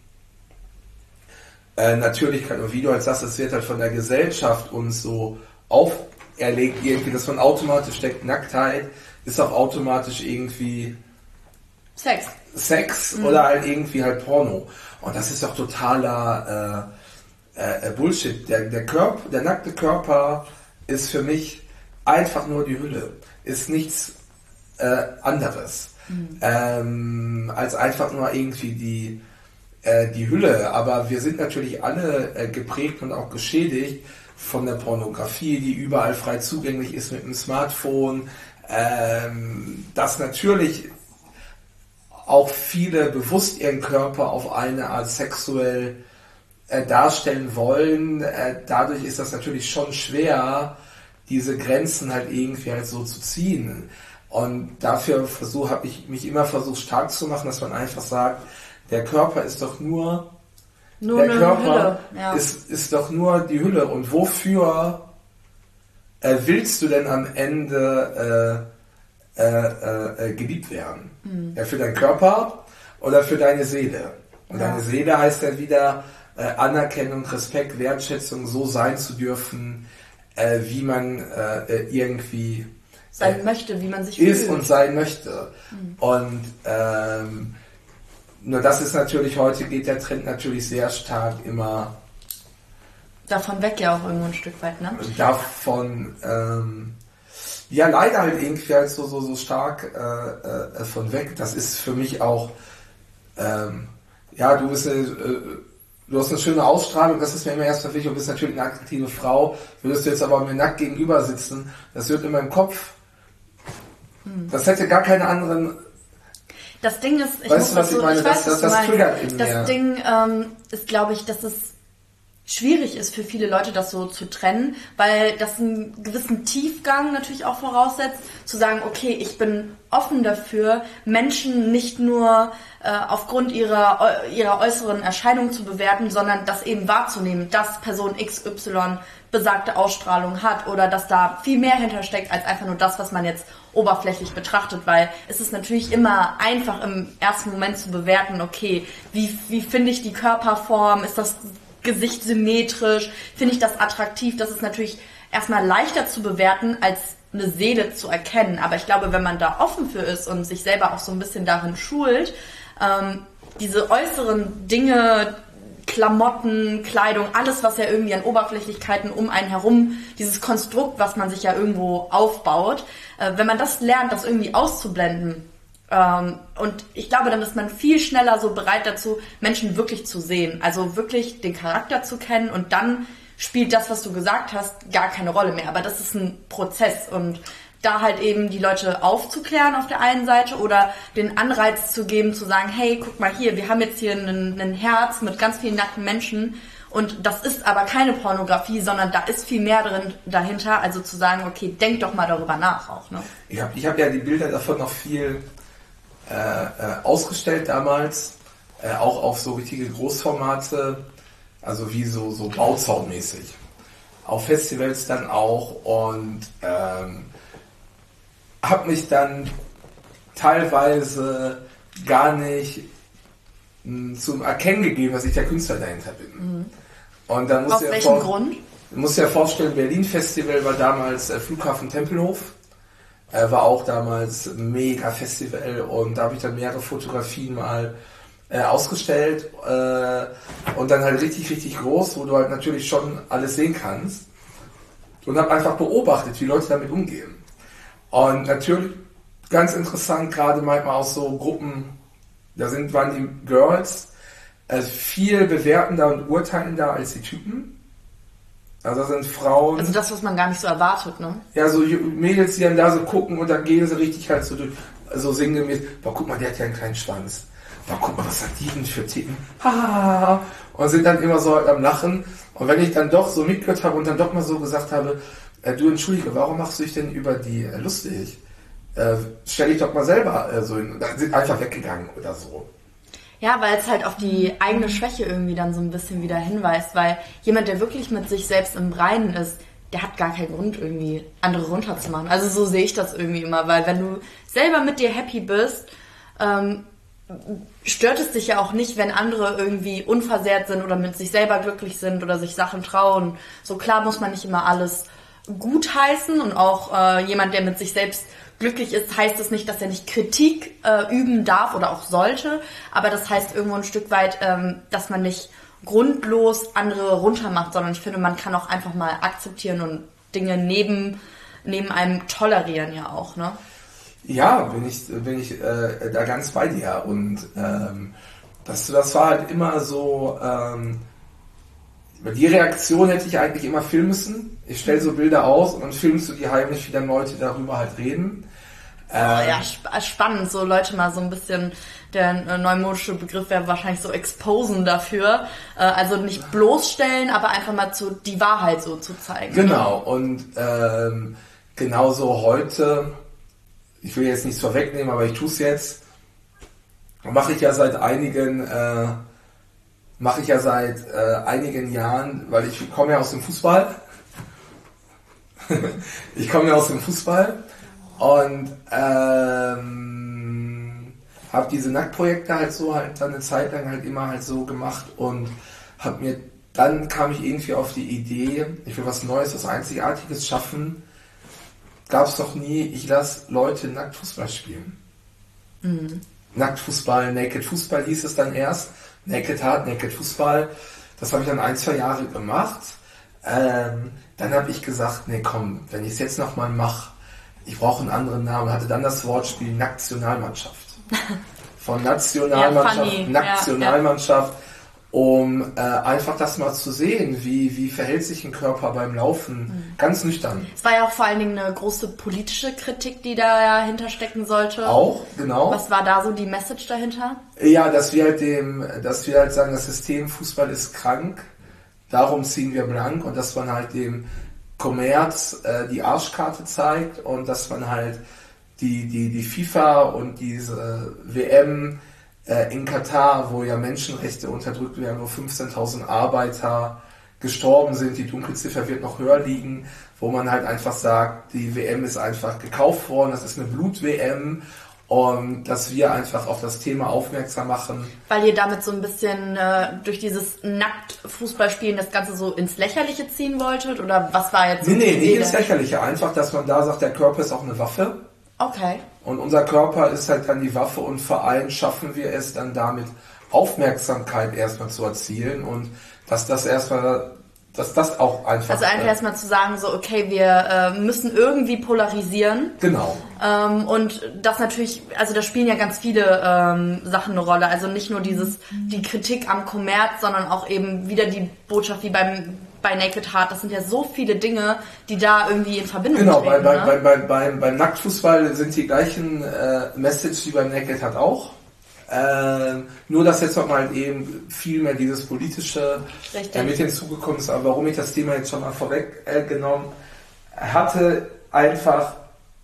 äh, Natürlichkeit und wie du halt sagst, es wird halt von der Gesellschaft uns so auferlegt, irgendwie, dass man automatisch denkt, Nacktheit ist auch automatisch irgendwie Sex. Sex mhm. oder halt irgendwie halt Porno. Und das ist doch totaler äh, äh, Bullshit. Der, der Körper, der nackte Körper ist für mich einfach nur die Hülle. Ist nichts äh, anderes. Mhm. Ähm, als einfach nur irgendwie die, äh, die Hülle. Aber wir sind natürlich alle äh, geprägt und auch geschädigt von der Pornografie, die überall frei zugänglich ist mit dem Smartphone. Ähm, dass natürlich auch viele bewusst ihren Körper auf eine Art sexuell äh, darstellen wollen. Äh, dadurch ist das natürlich schon schwer, diese Grenzen halt irgendwie halt so zu ziehen. Und dafür versuch, habe ich mich immer versucht stark zu machen, dass man einfach sagt, der Körper ist doch nur, nur der eine Körper Hülle. Ja. ist, ist doch nur die Hülle. Und wofür äh, willst du denn am Ende äh, äh, äh, geliebt werden? Mhm. Ja, für deinen Körper oder für deine Seele? Und ja. Deine Seele heißt ja wieder äh, Anerkennung, Respekt, Wertschätzung, so sein zu dürfen, äh, wie man äh, irgendwie sein äh, möchte, wie man sich ist fühlt. Und sein möchte. Mhm. Und ähm, nur das ist natürlich, heute geht der Trend natürlich sehr stark immer davon weg, ja auch irgendwo ein Stück weit, ne? Davon, ähm, ja leider halt irgendwie halt so, so, so stark äh, äh, von weg. Das ist für mich auch, ähm, ja, du bist eine, äh, du hast eine schöne Ausstrahlung, das ist mir immer erst wichtig, du bist natürlich eine attraktive Frau, würdest du jetzt aber mir nackt gegenüber sitzen, das wird in meinem Kopf, hm. das hätte gar keine anderen. Das Ding ist, ich weißt muss du, was so, ich meine, ich weiß, das, das, das triggert in Das mir. Ding ähm, ist, glaube ich, dass es schwierig ist für viele Leute, das so zu trennen, weil das einen gewissen Tiefgang natürlich auch voraussetzt, zu sagen, okay, ich bin offen dafür, Menschen nicht nur äh, aufgrund ihrer, ihrer äußeren Erscheinung zu bewerten, sondern das eben wahrzunehmen, dass Person X Y besagte Ausstrahlung hat oder dass da viel mehr hintersteckt als einfach nur das, was man jetzt oberflächlich betrachtet, weil es ist natürlich immer einfach im ersten Moment zu bewerten, okay, wie, wie finde ich die Körperform, ist das Gesicht symmetrisch, finde ich das attraktiv, das ist natürlich erstmal leichter zu bewerten, als eine Seele zu erkennen, aber ich glaube, wenn man da offen für ist und sich selber auch so ein bisschen darin schult, ähm, diese äußeren Dinge, Klamotten, Kleidung, alles, was ja irgendwie an Oberflächlichkeiten um einen herum, dieses Konstrukt, was man sich ja irgendwo aufbaut, äh, wenn man das lernt, das irgendwie auszublenden, ähm, und ich glaube, dann ist man viel schneller so bereit dazu, Menschen wirklich zu sehen, also wirklich den Charakter zu kennen und dann spielt das, was du gesagt hast, gar keine Rolle mehr, aber das ist ein Prozess und da halt eben die Leute aufzuklären auf der einen Seite oder den Anreiz zu geben, zu sagen, hey, guck mal hier, wir haben jetzt hier ein, ein Herz mit ganz vielen nackten Menschen und das ist aber keine Pornografie, sondern da ist viel mehr drin dahinter, also zu sagen, okay, denk doch mal darüber nach auch. Ne? Ich habe ich hab ja die Bilder davon noch viel äh, äh, ausgestellt damals, äh, auch auf so richtige Großformate, also wie so, so Bauzaunmäßig. auf Festivals dann auch und ähm, habe mich dann teilweise gar nicht mh, zum Erkennen gegeben, dass ich der Künstler dahinter bin. Mhm. Und dann muss Aus welchem vor- Grund? Du musst dir ja vorstellen, Berlin Festival war damals äh, Flughafen Tempelhof. Äh, war auch damals ein mega Festival und da habe ich dann mehrere Fotografien mal äh, ausgestellt äh, und dann halt richtig, richtig groß, wo du halt natürlich schon alles sehen kannst und habe einfach beobachtet, wie Leute damit umgehen. Und natürlich ganz interessant, gerade manchmal auch so Gruppen, da sind, waren die Girls äh, viel bewertender und urteilender als die Typen. Also das sind Frauen... Also das, was man gar nicht so erwartet, ne? Ja, so Mädels, die dann da so gucken und dann gehen sie richtig halt so durch, so sinngemäß, boah, guck mal, der hat ja einen kleinen Schwanz. Boah, guck mal, was hat die denn für Titten? Ha! Und sind dann immer so halt am Lachen. Und wenn ich dann doch so mitgehört habe und dann doch mal so gesagt habe, äh, du entschuldige, warum machst du dich denn über die äh, lustig? Äh, stell dich doch mal selber äh, so hin. Und dann sind einfach weggegangen oder so. Ja, weil es halt auf die eigene Schwäche irgendwie dann so ein bisschen wieder hinweist, weil jemand, der wirklich mit sich selbst im Reinen ist, der hat gar keinen Grund, irgendwie andere runterzumachen. Also so sehe ich das irgendwie immer, weil wenn du selber mit dir happy bist, ähm, stört es dich ja auch nicht, wenn andere irgendwie unversehrt sind oder mit sich selber glücklich sind oder sich Sachen trauen. So klar muss man nicht immer alles gutheißen und auch äh, jemand, der mit sich selbst glücklich ist, heißt es nicht, dass er nicht Kritik äh, üben darf oder auch sollte, aber das heißt irgendwo ein Stück weit, ähm, dass man nicht grundlos andere runtermacht, sondern ich finde, man kann auch einfach mal akzeptieren und Dinge neben, neben einem tolerieren ja auch, ne? Ja, bin ich, bin ich äh, da ganz bei dir und ähm, das, das war halt immer so, ähm, die Reaktion hätte ich eigentlich immer filmen müssen. Ich stelle so Bilder aus und dann filmst du die heimlich, wie dann Leute darüber halt reden. Oh, ja, sp- spannend, so Leute mal so ein bisschen, der äh, neumodische Begriff wäre wahrscheinlich so exposen dafür, äh, also nicht bloßstellen, aber einfach mal zu, die Wahrheit so zu zeigen. Genau, und ähm, genauso heute, ich will jetzt nichts vorwegnehmen, aber ich tue es jetzt, mache ich ja seit einigen, äh, mache ich ja seit äh, einigen Jahren, weil ich komme ja aus dem Fußball, ich komme ja aus dem Fußball, und ähm, habe diese Nacktprojekte halt so halt dann eine Zeit lang halt immer halt so gemacht und habe mir, dann kam ich irgendwie auf die Idee, ich will was Neues, was Einzigartiges schaffen. Gab es doch nie, ich lasse Leute nackt Fußball spielen. Mhm. Nacktfußball, Naked Fußball hieß es dann erst. Naked Heart, Naked Fußball. Das habe ich dann ein, zwei Jahre gemacht. Ähm, dann habe ich gesagt, nee komm, wenn ich es jetzt nochmal mache, ich brauche einen anderen Namen, hatte dann das Wortspiel Nationalmannschaft. Von Nationalmannschaft, ja, funny. Nationalmannschaft, ja, ja. um äh, einfach das mal zu sehen, wie, wie verhält sich ein Körper beim Laufen, mhm. ganz nüchtern. Es war ja auch vor allen Dingen eine große politische Kritik, die dahinter stecken sollte. Auch, genau. Was war da so die Message dahinter? Ja, dass wir halt dem, dass wir halt sagen, das System Fußball ist krank, darum ziehen wir blank und dass man halt dem Kommerz äh, die Arschkarte zeigt und dass man halt die, die, die FIFA und diese W M äh, in Katar, wo ja Menschenrechte unterdrückt werden, wo fünfzehntausend Arbeiter gestorben sind, die Dunkelziffer wird noch höher liegen, wo man halt einfach sagt, die W M ist einfach gekauft worden, das ist eine Blut-W M. Und dass wir einfach auf das Thema aufmerksam machen. Weil ihr damit so ein bisschen äh, durch dieses Nackt-Fußballspielen das Ganze so ins Lächerliche ziehen wolltet? Oder was war jetzt so Nee, nee, die nicht ins Lächerliche. Einfach, dass man da sagt, der Körper ist auch eine Waffe. Okay. Und unser Körper ist halt dann die Waffe und vor allem schaffen wir es dann damit, Aufmerksamkeit erstmal zu erzielen und dass das erstmal... dass das auch einfach... Also einfach äh, erstmal zu sagen, so okay, wir äh, müssen irgendwie polarisieren. Genau. Ähm, und das natürlich, also da spielen ja ganz viele ähm, Sachen eine Rolle. Also nicht nur dieses die Kritik am Kommerz, sondern auch eben wieder die Botschaft wie beim bei Naked Heart. Das sind ja so viele Dinge, die da irgendwie in Verbindung genau, treten. Genau, bei, ne? bei, bei, beim, beim Nacktfußball sind die gleichen äh, Message wie beim Naked Heart auch. Ähm, nur, dass jetzt nochmal eben viel mehr dieses politische äh, mit hinzugekommen ist. Aber warum ich das Thema jetzt schon mal vorweggenommen äh, hatte, einfach,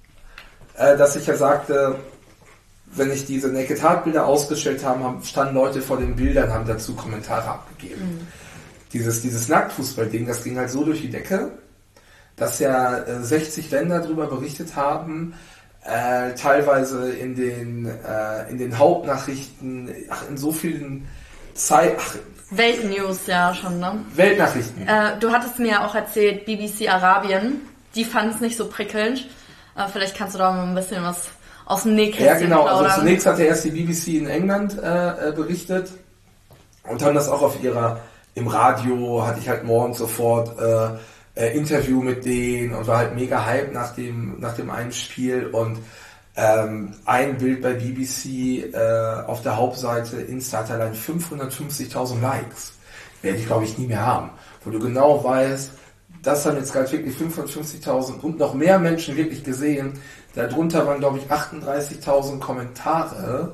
äh, dass ich ja sagte, wenn ich diese Naked Heart Bilder ausgestellt habe, haben, standen Leute vor den Bildern, haben dazu Kommentare abgegeben. Mhm. dieses, dieses Nacktfußball-Ding, das ging halt so durch die Decke, dass ja äh, sechzig Länder darüber berichtet haben, äh, teilweise in den, äh, in den Hauptnachrichten, ach, in so vielen Zeit, ach, Weltnews, ja schon, ne? Weltnachrichten. Äh, du hattest mir ja auch erzählt, B B C Arabien, die fanden es nicht so prickelnd. Äh, vielleicht kannst du da mal ein bisschen was aus dem Nähkästchen Ja, genau. plaudern. Also zunächst hat ja erst die B B C in England äh, berichtet und haben das auch auf ihrer, im Radio hatte ich halt morgens sofort äh, äh, Interview mit denen und war halt mega hype nach dem, nach dem einen Spiel und ähm, ein Bild bei B B C äh, auf der Hauptseite Insta hat allein fünfhundertfünfzigtausend Likes. Werde ich glaube ich nie mehr haben. Wo du genau weißt, das haben jetzt gerade wirklich fünfhundertfünfzigtausend und noch mehr Menschen wirklich gesehen. Darunter waren, glaube ich, achtunddreißigtausend Kommentare.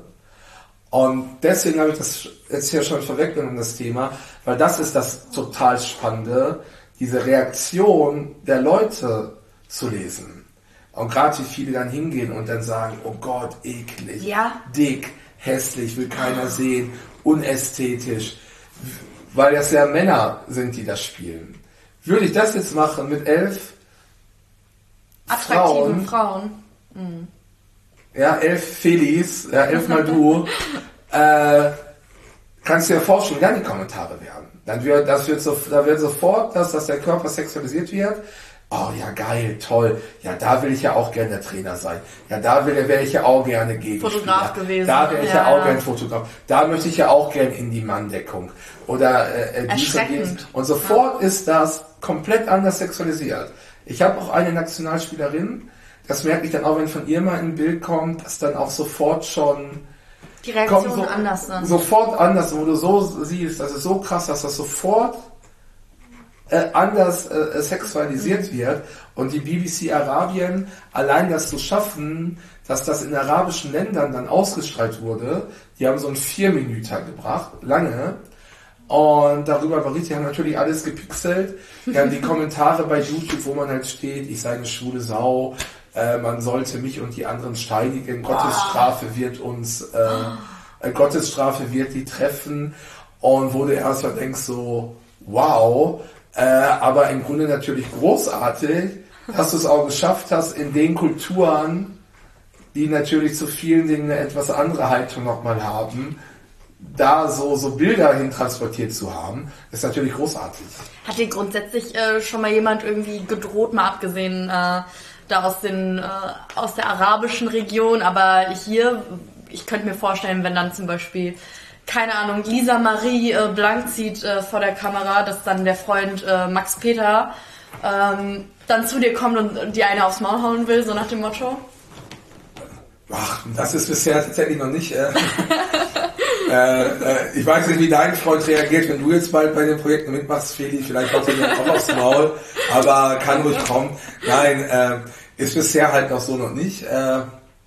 Und deswegen habe ich das jetzt hier schon vorweggenommen, das Thema, weil das ist das total Spannende, diese Reaktion der Leute zu lesen. Und gerade wie viele dann hingehen und dann sagen, oh Gott, eklig, ja. dick, hässlich, will keiner sehen, unästhetisch. Weil das ja Männer sind, die das spielen. Würde ich das jetzt machen mit elf attraktiven Frauen, Frauen. Mhm. ja, elf Felis, ja, elfmal du, äh, kannst du dir vorstellen, dann die Kommentare werden. Dann wird, das wird so, da wird sofort, dass, dass der Körper sexualisiert wird. Oh ja, geil, toll. Ja, da will ich ja auch gerne der Trainer sein. Ja, da will, wäre ich ja auch gerne Gegenspieler. Fotograf gewesen. Da wäre ich ja, ja auch gerne Fotograf. Da möchte ich ja auch gerne in die Manndeckung. Oder äh, dies und dies. Und sofort ja. ist das komplett anders sexualisiert. Ich habe auch eine Nationalspielerin, das merke ich dann auch, wenn von ihr mal ein Bild kommt, dass dann auch sofort schon die Reaktion so, anders sind. Sofort anders, wo du so siehst, das ist so krass, dass das sofort äh, anders äh, sexualisiert mhm. wird. Und die B B C Arabien, allein das zu schaffen, dass das in arabischen Ländern dann ausgestrahlt wurde, die haben so einen Vierminüter gebracht, lange, und darüber berichtet, die haben natürlich alles gepixelt. Die haben die Kommentare bei YouTube, wo man halt steht, ich sei eine schwule Sau, äh, man sollte mich und die anderen steinigen, wow. Gottes Strafe wird uns, äh, Gottes Strafe wird die treffen. Und wo du erst mal denkst so, wow, äh, aber im Grunde natürlich großartig, dass du es auch geschafft hast, in den Kulturen, die natürlich zu vielen Dingen eine etwas andere Haltung nochmal haben, da so, so Bilder hin transportiert zu haben, ist natürlich großartig. Hat dir grundsätzlich äh, schon mal jemand irgendwie gedroht, mal abgesehen äh, da aus, den, äh, aus der arabischen Region, aber hier, ich könnte mir vorstellen, wenn dann zum Beispiel, keine Ahnung, Lisa Marie äh, blank zieht äh, vor der Kamera, dass dann der Freund äh, Max Peter ähm, dann zu dir kommt und dir eine aufs Maul hauen will, so nach dem Motto? Ach, das ist bisher tatsächlich noch nicht... Äh Äh, äh, ich weiß nicht, wie dein Freund reagiert, wenn du jetzt bald bei den Projekten mitmachst, Feli, vielleicht macht er dir auch aufs Maul, aber kann ruhig kommen. Nein, äh, ist bisher halt noch so noch nicht äh,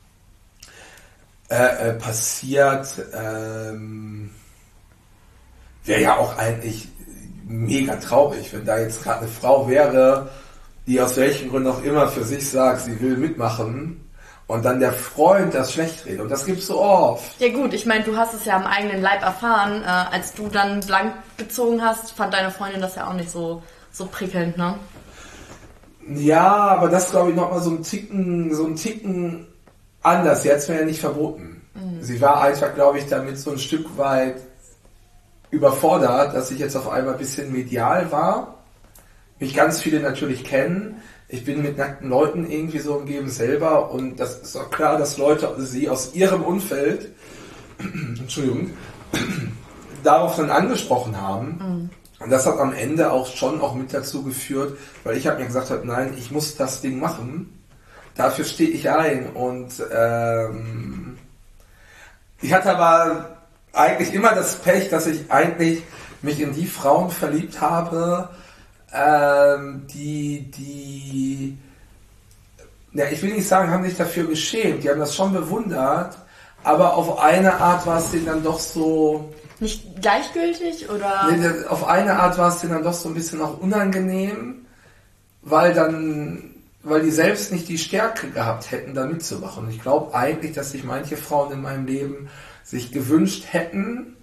äh, passiert. Ähm, wäre ja auch eigentlich mega traurig, wenn da jetzt gerade eine Frau wäre, die aus welchen Gründen auch immer für sich sagt, sie will mitmachen. Und dann der Freund das schlecht redet. Und das gibt's so oft. Ja gut, ich meine, du hast es ja am eigenen Leib erfahren. Äh, als du dann blank gezogen hast, fand deine Freundin das ja auch nicht so, so prickelnd, ne? Ja, aber das glaube ich nochmal so ein Ticken, so ein Ticken anders. Sie hat es mir ja nicht verboten. Mhm. Sie war einfach, glaube ich, damit so ein Stück weit überfordert, dass ich jetzt auf einmal ein bisschen medial war. Mich ganz viele natürlich kennen. Ich bin mit nackten Leuten irgendwie so umgeben selber und das ist auch klar, dass Leute sie aus ihrem Umfeld Entschuldigung, darauf dann angesprochen haben. Mhm. Und das hat am Ende auch schon auch mit dazu geführt, weil ich habe mir gesagt habe, nein, ich muss das Ding machen. Dafür stehe ich ein. Und ähm, ich hatte aber eigentlich immer das Pech, dass ich eigentlich mich in die Frauen verliebt habe, Ähm, die, die, ja, ich will nicht sagen, haben sich dafür geschämt, die haben das schon bewundert, aber auf eine Art war es denen dann doch so... Nicht gleichgültig, oder? Nee, auf eine Art war es denen dann doch so ein bisschen auch unangenehm, weil dann, weil die selbst nicht die Stärke gehabt hätten, da mitzumachen. Und ich glaube eigentlich, dass sich manche Frauen in meinem Leben sich gewünscht hätten,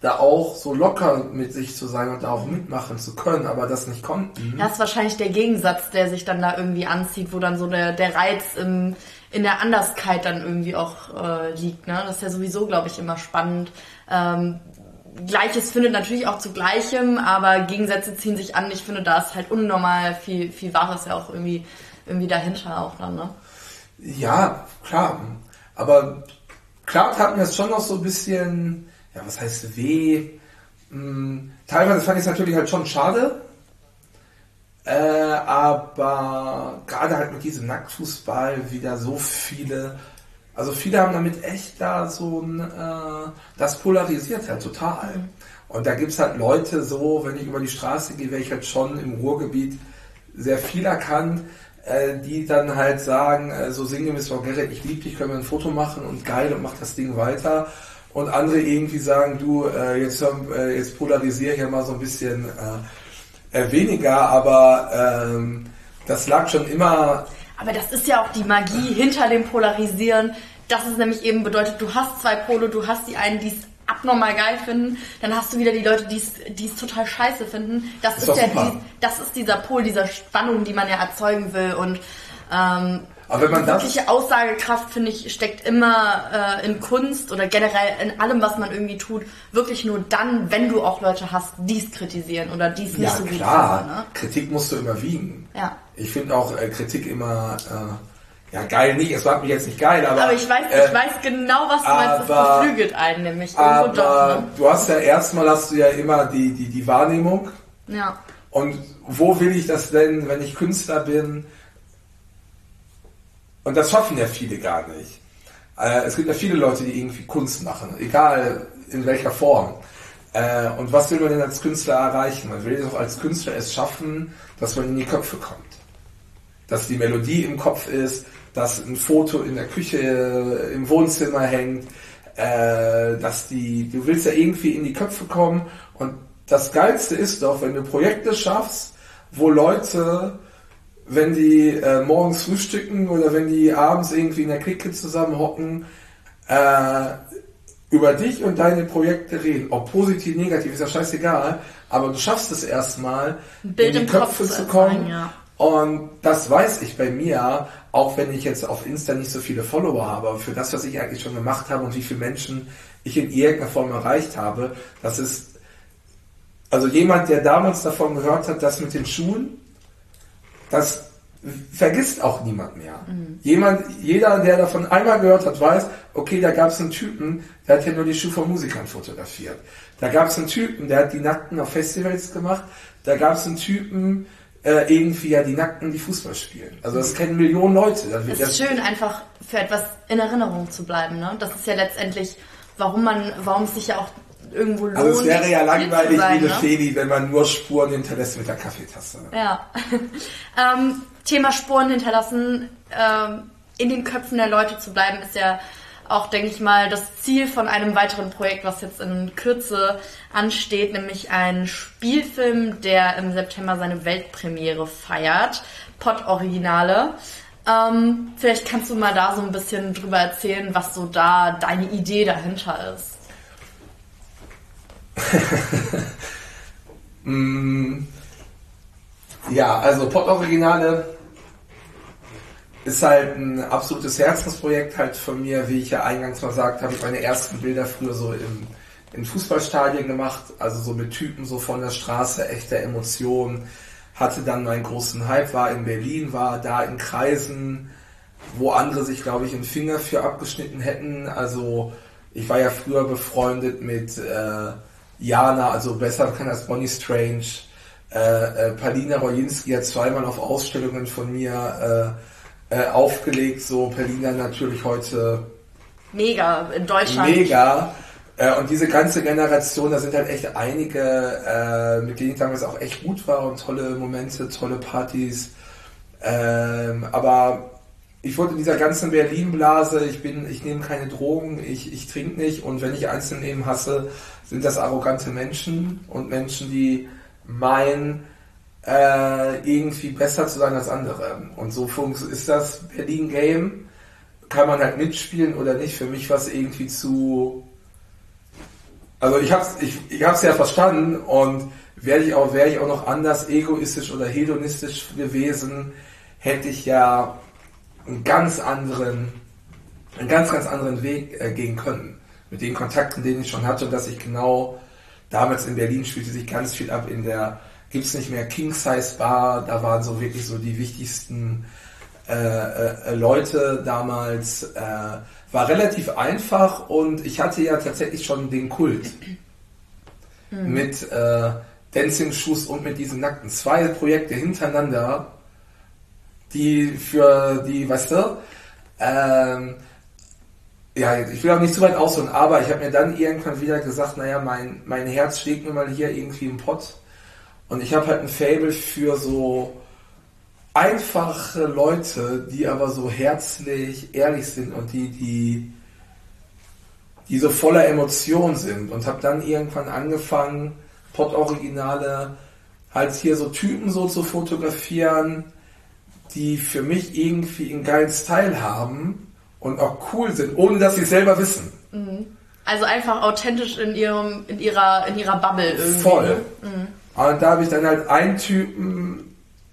da auch so locker mit sich zu sein und da auch mitmachen zu können, aber das nicht konnten. Das ist wahrscheinlich der Gegensatz, der sich dann da irgendwie anzieht, wo dann so der, der Reiz im, in der Anderskeit dann irgendwie auch äh, liegt. Ne? Das ist ja sowieso, glaube ich, immer spannend. Ähm, Gleiches findet natürlich auch zu Gleichem, aber Gegensätze ziehen sich an. Ich finde, da ist halt unnormal viel, viel Wahres ja auch irgendwie, irgendwie dahinter auch dann, ne? Ja, klar. Aber klar tat mir das schon noch so ein bisschen, ja, was heißt weh? Hm, teilweise fand ich es natürlich halt schon schade. Äh, aber gerade halt mit diesem Nacktfußball wieder so viele, also viele haben damit echt da so ein, äh, das polarisiert halt total. Und da gibt's halt Leute so, wenn ich über die Straße gehe, werde ich halt schon im Ruhrgebiet sehr viel erkannt, äh, die dann halt sagen, äh, so sinngemäß, Frau Gerrit, ich liebe dich, können wir ein Foto machen und geil und mach das Ding weiter. Und andere irgendwie sagen, du, äh, jetzt, äh, jetzt polarisiere ich ja mal so ein bisschen äh, äh, weniger, aber ähm, das lag schon immer... Aber das ist ja auch die Magie hinter dem Polarisieren, dass es nämlich eben bedeutet, du hast zwei Pole, du hast die einen, die es abnormal geil finden, dann hast du wieder die Leute, die es, die es total scheiße finden. Das ist, ist ja die, das ist dieser Pol, dieser Spannung, die man ja erzeugen will. Und ähm, aber wenn man die das wirkliche Aussagekraft, finde ich, steckt immer äh, in Kunst oder generell in allem, was man irgendwie tut, wirklich nur dann, wenn du auch Leute hast, die es kritisieren oder die es nicht ja, so gut klar. finden. Ne? Kritik musst du überwiegen. Ja. Ich finde auch äh, Kritik immer, äh, ja geil nicht, es macht mich jetzt nicht geil, aber... Aber ich weiß, äh, ich weiß genau, was du meinst, das beflügelt einen nämlich. Aber doch, ne? du hast ja erstmal hast du ja immer die, die, die Wahrnehmung. Ja. Und wo will ich das denn, wenn ich Künstler bin? Und das schaffen ja viele gar nicht. Äh, es gibt ja viele Leute, die irgendwie Kunst machen, egal in welcher Form. Äh, und was will man denn als Künstler erreichen? Man will doch als Künstler es schaffen, dass man in die Köpfe kommt. Dass die Melodie im Kopf ist, dass ein Foto in der Küche, im Wohnzimmer hängt, äh, dass die, du willst ja irgendwie in die Köpfe kommen. Und das Geilste ist doch, wenn du Projekte schaffst, wo Leute, wenn die äh, morgens frühstücken oder wenn die abends irgendwie in der Clique zusammenhocken, äh, über dich und deine Projekte reden. Ob positiv, negativ, ist ja scheißegal, aber du schaffst es erstmal, in die Köpfe zu kommen. Ja. Und das weiß ich bei mir, auch wenn ich jetzt auf Insta nicht so viele Follower habe, aber für das, was ich eigentlich schon gemacht habe und wie viele Menschen ich in irgendeiner Form erreicht habe, das ist, also jemand, der damals davon gehört hat, das mit den Schuhen, das vergisst auch niemand mehr. Mhm. Jemand, jeder, der davon einmal gehört hat, weiß, okay, da gab es einen Typen, der hat ja nur die Schuhe von Musikern fotografiert. Da gab es einen Typen, der hat die Nackten auf Festivals gemacht. Da gab es einen Typen, äh, irgendwie ja die Nackten, die Fußball spielen. Also das kennen Millionen Leute. Das es ist schön, einfach für etwas in Erinnerung zu bleiben. Ne? Das ist ja letztendlich, warum man, warum es sich ja auch irgendwo lohnt. Also es wäre ja langweilig sein, wie eine ne? Feli, wenn man nur Spuren hinterlässt mit der Kaffeetasse. Ja. ähm, Thema Spuren hinterlassen, ähm, in den Köpfen der Leute zu bleiben, ist ja auch, denke ich mal, das Ziel von einem weiteren Projekt, was jetzt in Kürze ansteht, nämlich ein Spielfilm, der im September seine Weltpremiere feiert. Pott-Originale. Ähm, vielleicht kannst du mal da so ein bisschen drüber erzählen, was so da deine Idee dahinter ist. Ja, also Pott-Originale ist halt ein absolutes Herzensprojekt halt von mir, wie ich ja eingangs mal gesagt habe. Ich meine ersten Bilder früher so im, in Fußballstadien gemacht, also so mit Typen so von der Straße, echte Emotionen. Hatte dann meinen großen Hype, war in Berlin, war da in Kreisen, wo andere sich, glaube ich, einen Finger für abgeschnitten hätten. Also ich war ja früher befreundet mit äh, Jana, also besser bekannt als Bonnie Strange. Äh, äh, Palina Rojinski hat zweimal auf Ausstellungen von mir äh, äh, aufgelegt. So Palina natürlich heute mega in Deutschland. Mega. Äh, und diese ganze Generation, da sind halt echt einige, äh, mit denen ich damals auch echt gut war und tolle Momente, tolle Partys. Ähm, aber ich wurde in dieser ganzen Berlin-Blase, ich bin, ich nehme keine Drogen, ich, ich trinke nicht und wenn ich einzeln nehmen hasse, sind das arrogante Menschen und Menschen, die meinen, äh, irgendwie besser zu sein als andere. Und so ist das Berlin-Game. Kann man halt mitspielen oder nicht. Für mich war es irgendwie zu Also ich hab's, ich, ich hab's ja verstanden und wäre ich auch, wäre ich auch noch anders egoistisch oder hedonistisch gewesen, hätte ich ja einen ganz anderen, einen ganz, ganz anderen Weg äh, gehen können. Mit den Kontakten, den ich schon hatte, dass ich genau damals in Berlin spielte sich ganz viel ab in der, gibt's nicht mehr King Size Bar, da waren so wirklich so die wichtigsten äh, äh, Leute damals, äh, war relativ einfach und ich hatte ja tatsächlich schon den Kult mhm. mit äh, Dancing Shoes und mit diesen Nackten. Zwei Projekte hintereinander, die für die, weißt du, ähm, ja, ich will auch nicht zu weit ausholen, aber ich habe mir dann irgendwann wieder gesagt, naja, mein, mein Herz schlägt mir mal hier irgendwie im Pott und ich habe halt ein Faible für so einfache Leute, die aber so herzlich, ehrlich sind und die, die, die so voller Emotion sind und habe dann irgendwann angefangen, Pott-Originale halt hier so Typen so zu fotografieren, die für mich irgendwie einen geilen Style haben und auch cool sind, ohne dass sie es selber wissen. Also einfach authentisch in ihrem, in ihrer, in ihrer Bubble irgendwie. Voll. Mhm. Und da habe ich dann halt einen Typen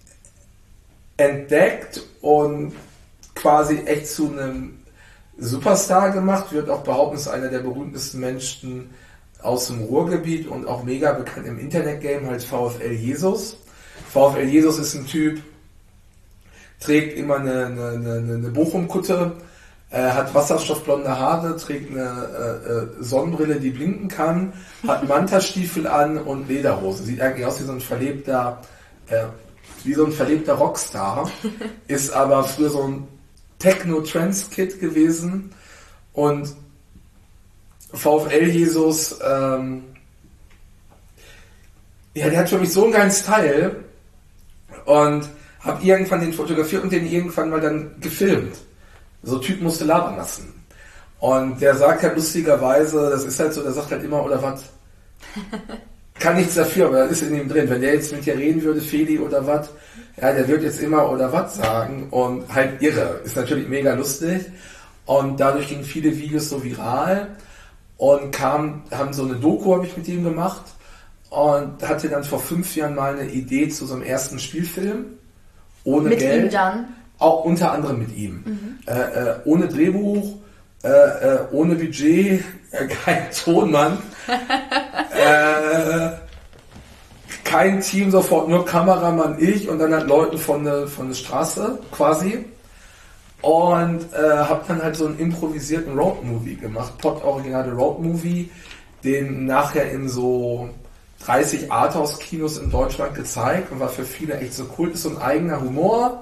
entdeckt und quasi echt zu einem Superstar gemacht, wird auch behaupten, ist einer der berühmtesten Menschen aus dem Ruhrgebiet und auch mega bekannt im Internet-Game, halt VfL Jesus. VfL Jesus ist ein Typ, trägt immer eine, eine, eine, eine Bochum-Kutte, äh, hat wasserstoffblonde Haare, trägt eine äh, äh, Sonnenbrille, die blinken kann, hat Mantastiefel an und Lederhose. Sieht eigentlich aus wie so ein verlebter, äh, wie so ein verlebter Rockstar, ist aber früher so ein Techno-Trance-Kid gewesen und VfL Jesus, ähm, ja, der hat für mich so einen geilen Style und habe irgendwann den fotografiert und den irgendwann mal dann gefilmt. So ein Typ musste labern lassen. Und der sagt halt lustigerweise, das ist halt so, der sagt halt immer, oder was? Kann nichts dafür, aber das ist in ihm drin. Wenn der jetzt mit dir reden würde, Feli oder was, ja, der wird jetzt immer oder was sagen und halt irre. Ist natürlich mega lustig. Und dadurch gingen viele Videos so viral und kam, haben so eine Doku habe ich mit ihm gemacht und hatte dann vor fünf Jahren mal eine Idee zu so einem ersten Spielfilm. Ohne mit Geld. Ihm dann? Auch unter anderem mit ihm. Mhm. Äh, äh, ohne Drehbuch, äh, äh, ohne Budget, äh, kein Tonmann, äh, kein Team sofort, nur Kameramann, ich und dann halt Leute von der, von der Straße quasi. Und äh, habe dann halt so einen improvisierten Roadmovie gemacht, Pott-originale Roadmovie, den nachher in so dreißig Arthouse-Kinos in Deutschland gezeigt und war für viele echt so cool. Ist so ein eigener Humor.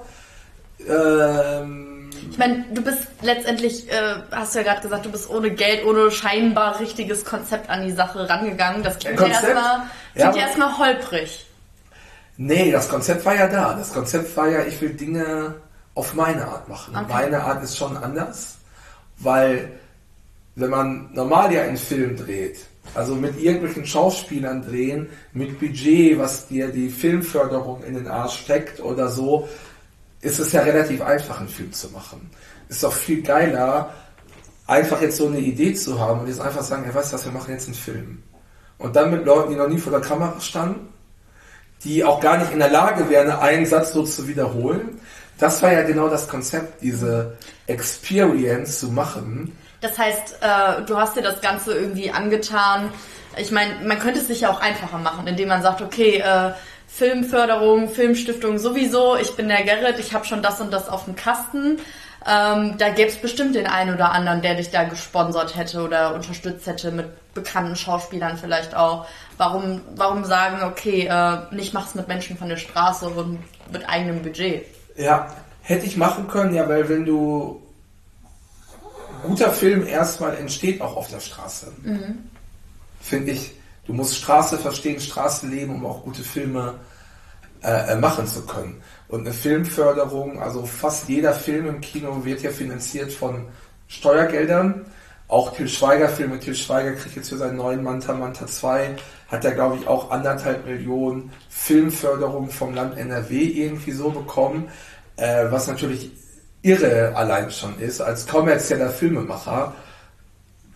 Ähm ich meine, du bist letztendlich, äh, hast du ja gerade gesagt, du bist ohne Geld, ohne scheinbar richtiges Konzept an die Sache rangegangen. Das klingt ja erstmal ja, ja erstmal holprig. Nee, das Konzept war ja da. Das Konzept war ja, ich will Dinge auf meine Art machen. Okay. Meine Art ist schon anders, weil wenn man normal ja einen Film dreht, also mit irgendwelchen Schauspielern drehen, mit Budget, was dir die Filmförderung in den Arsch steckt oder so, ist es ja relativ einfach, einen Film zu machen. Ist doch viel geiler, einfach jetzt so eine Idee zu haben und jetzt einfach sagen, hey, weißt du was, wir machen jetzt einen Film. Und dann mit Leuten, die noch nie vor der Kamera standen, die auch gar nicht in der Lage wären, einen Satz so zu wiederholen. Das war ja genau das Konzept, diese Experience zu machen. Das heißt, äh, du hast dir das Ganze irgendwie angetan. Ich meine, man könnte es sich ja auch einfacher machen, indem man sagt, okay, äh, Filmförderung, Filmstiftung sowieso, ich bin der Gerrit, ich habe schon das und das auf dem Kasten. Ähm, da gäbe es bestimmt den einen oder anderen, der dich da gesponsert hätte oder unterstützt hätte, mit bekannten Schauspielern vielleicht auch. Warum, warum sagen, okay, äh, nicht mach's mit Menschen von der Straße und mit eigenem Budget? Ja, hätte ich machen können, ja, weil wenn du guter Film erstmal entsteht auch auf der Straße. Mhm. Finde ich, du musst Straße verstehen, Straße leben, um auch gute Filme äh, machen zu können. Und eine Filmförderung, also fast jeder Film im Kino wird ja finanziert von Steuergeldern. Auch Til Schweiger Filme, Til Schweiger kriegt jetzt für seinen neuen Manta Manta zwei, hat er glaube ich auch anderthalb Millionen Filmförderung vom Land N R W irgendwie so bekommen, äh, was natürlich irre allein schon ist, als kommerzieller Filmemacher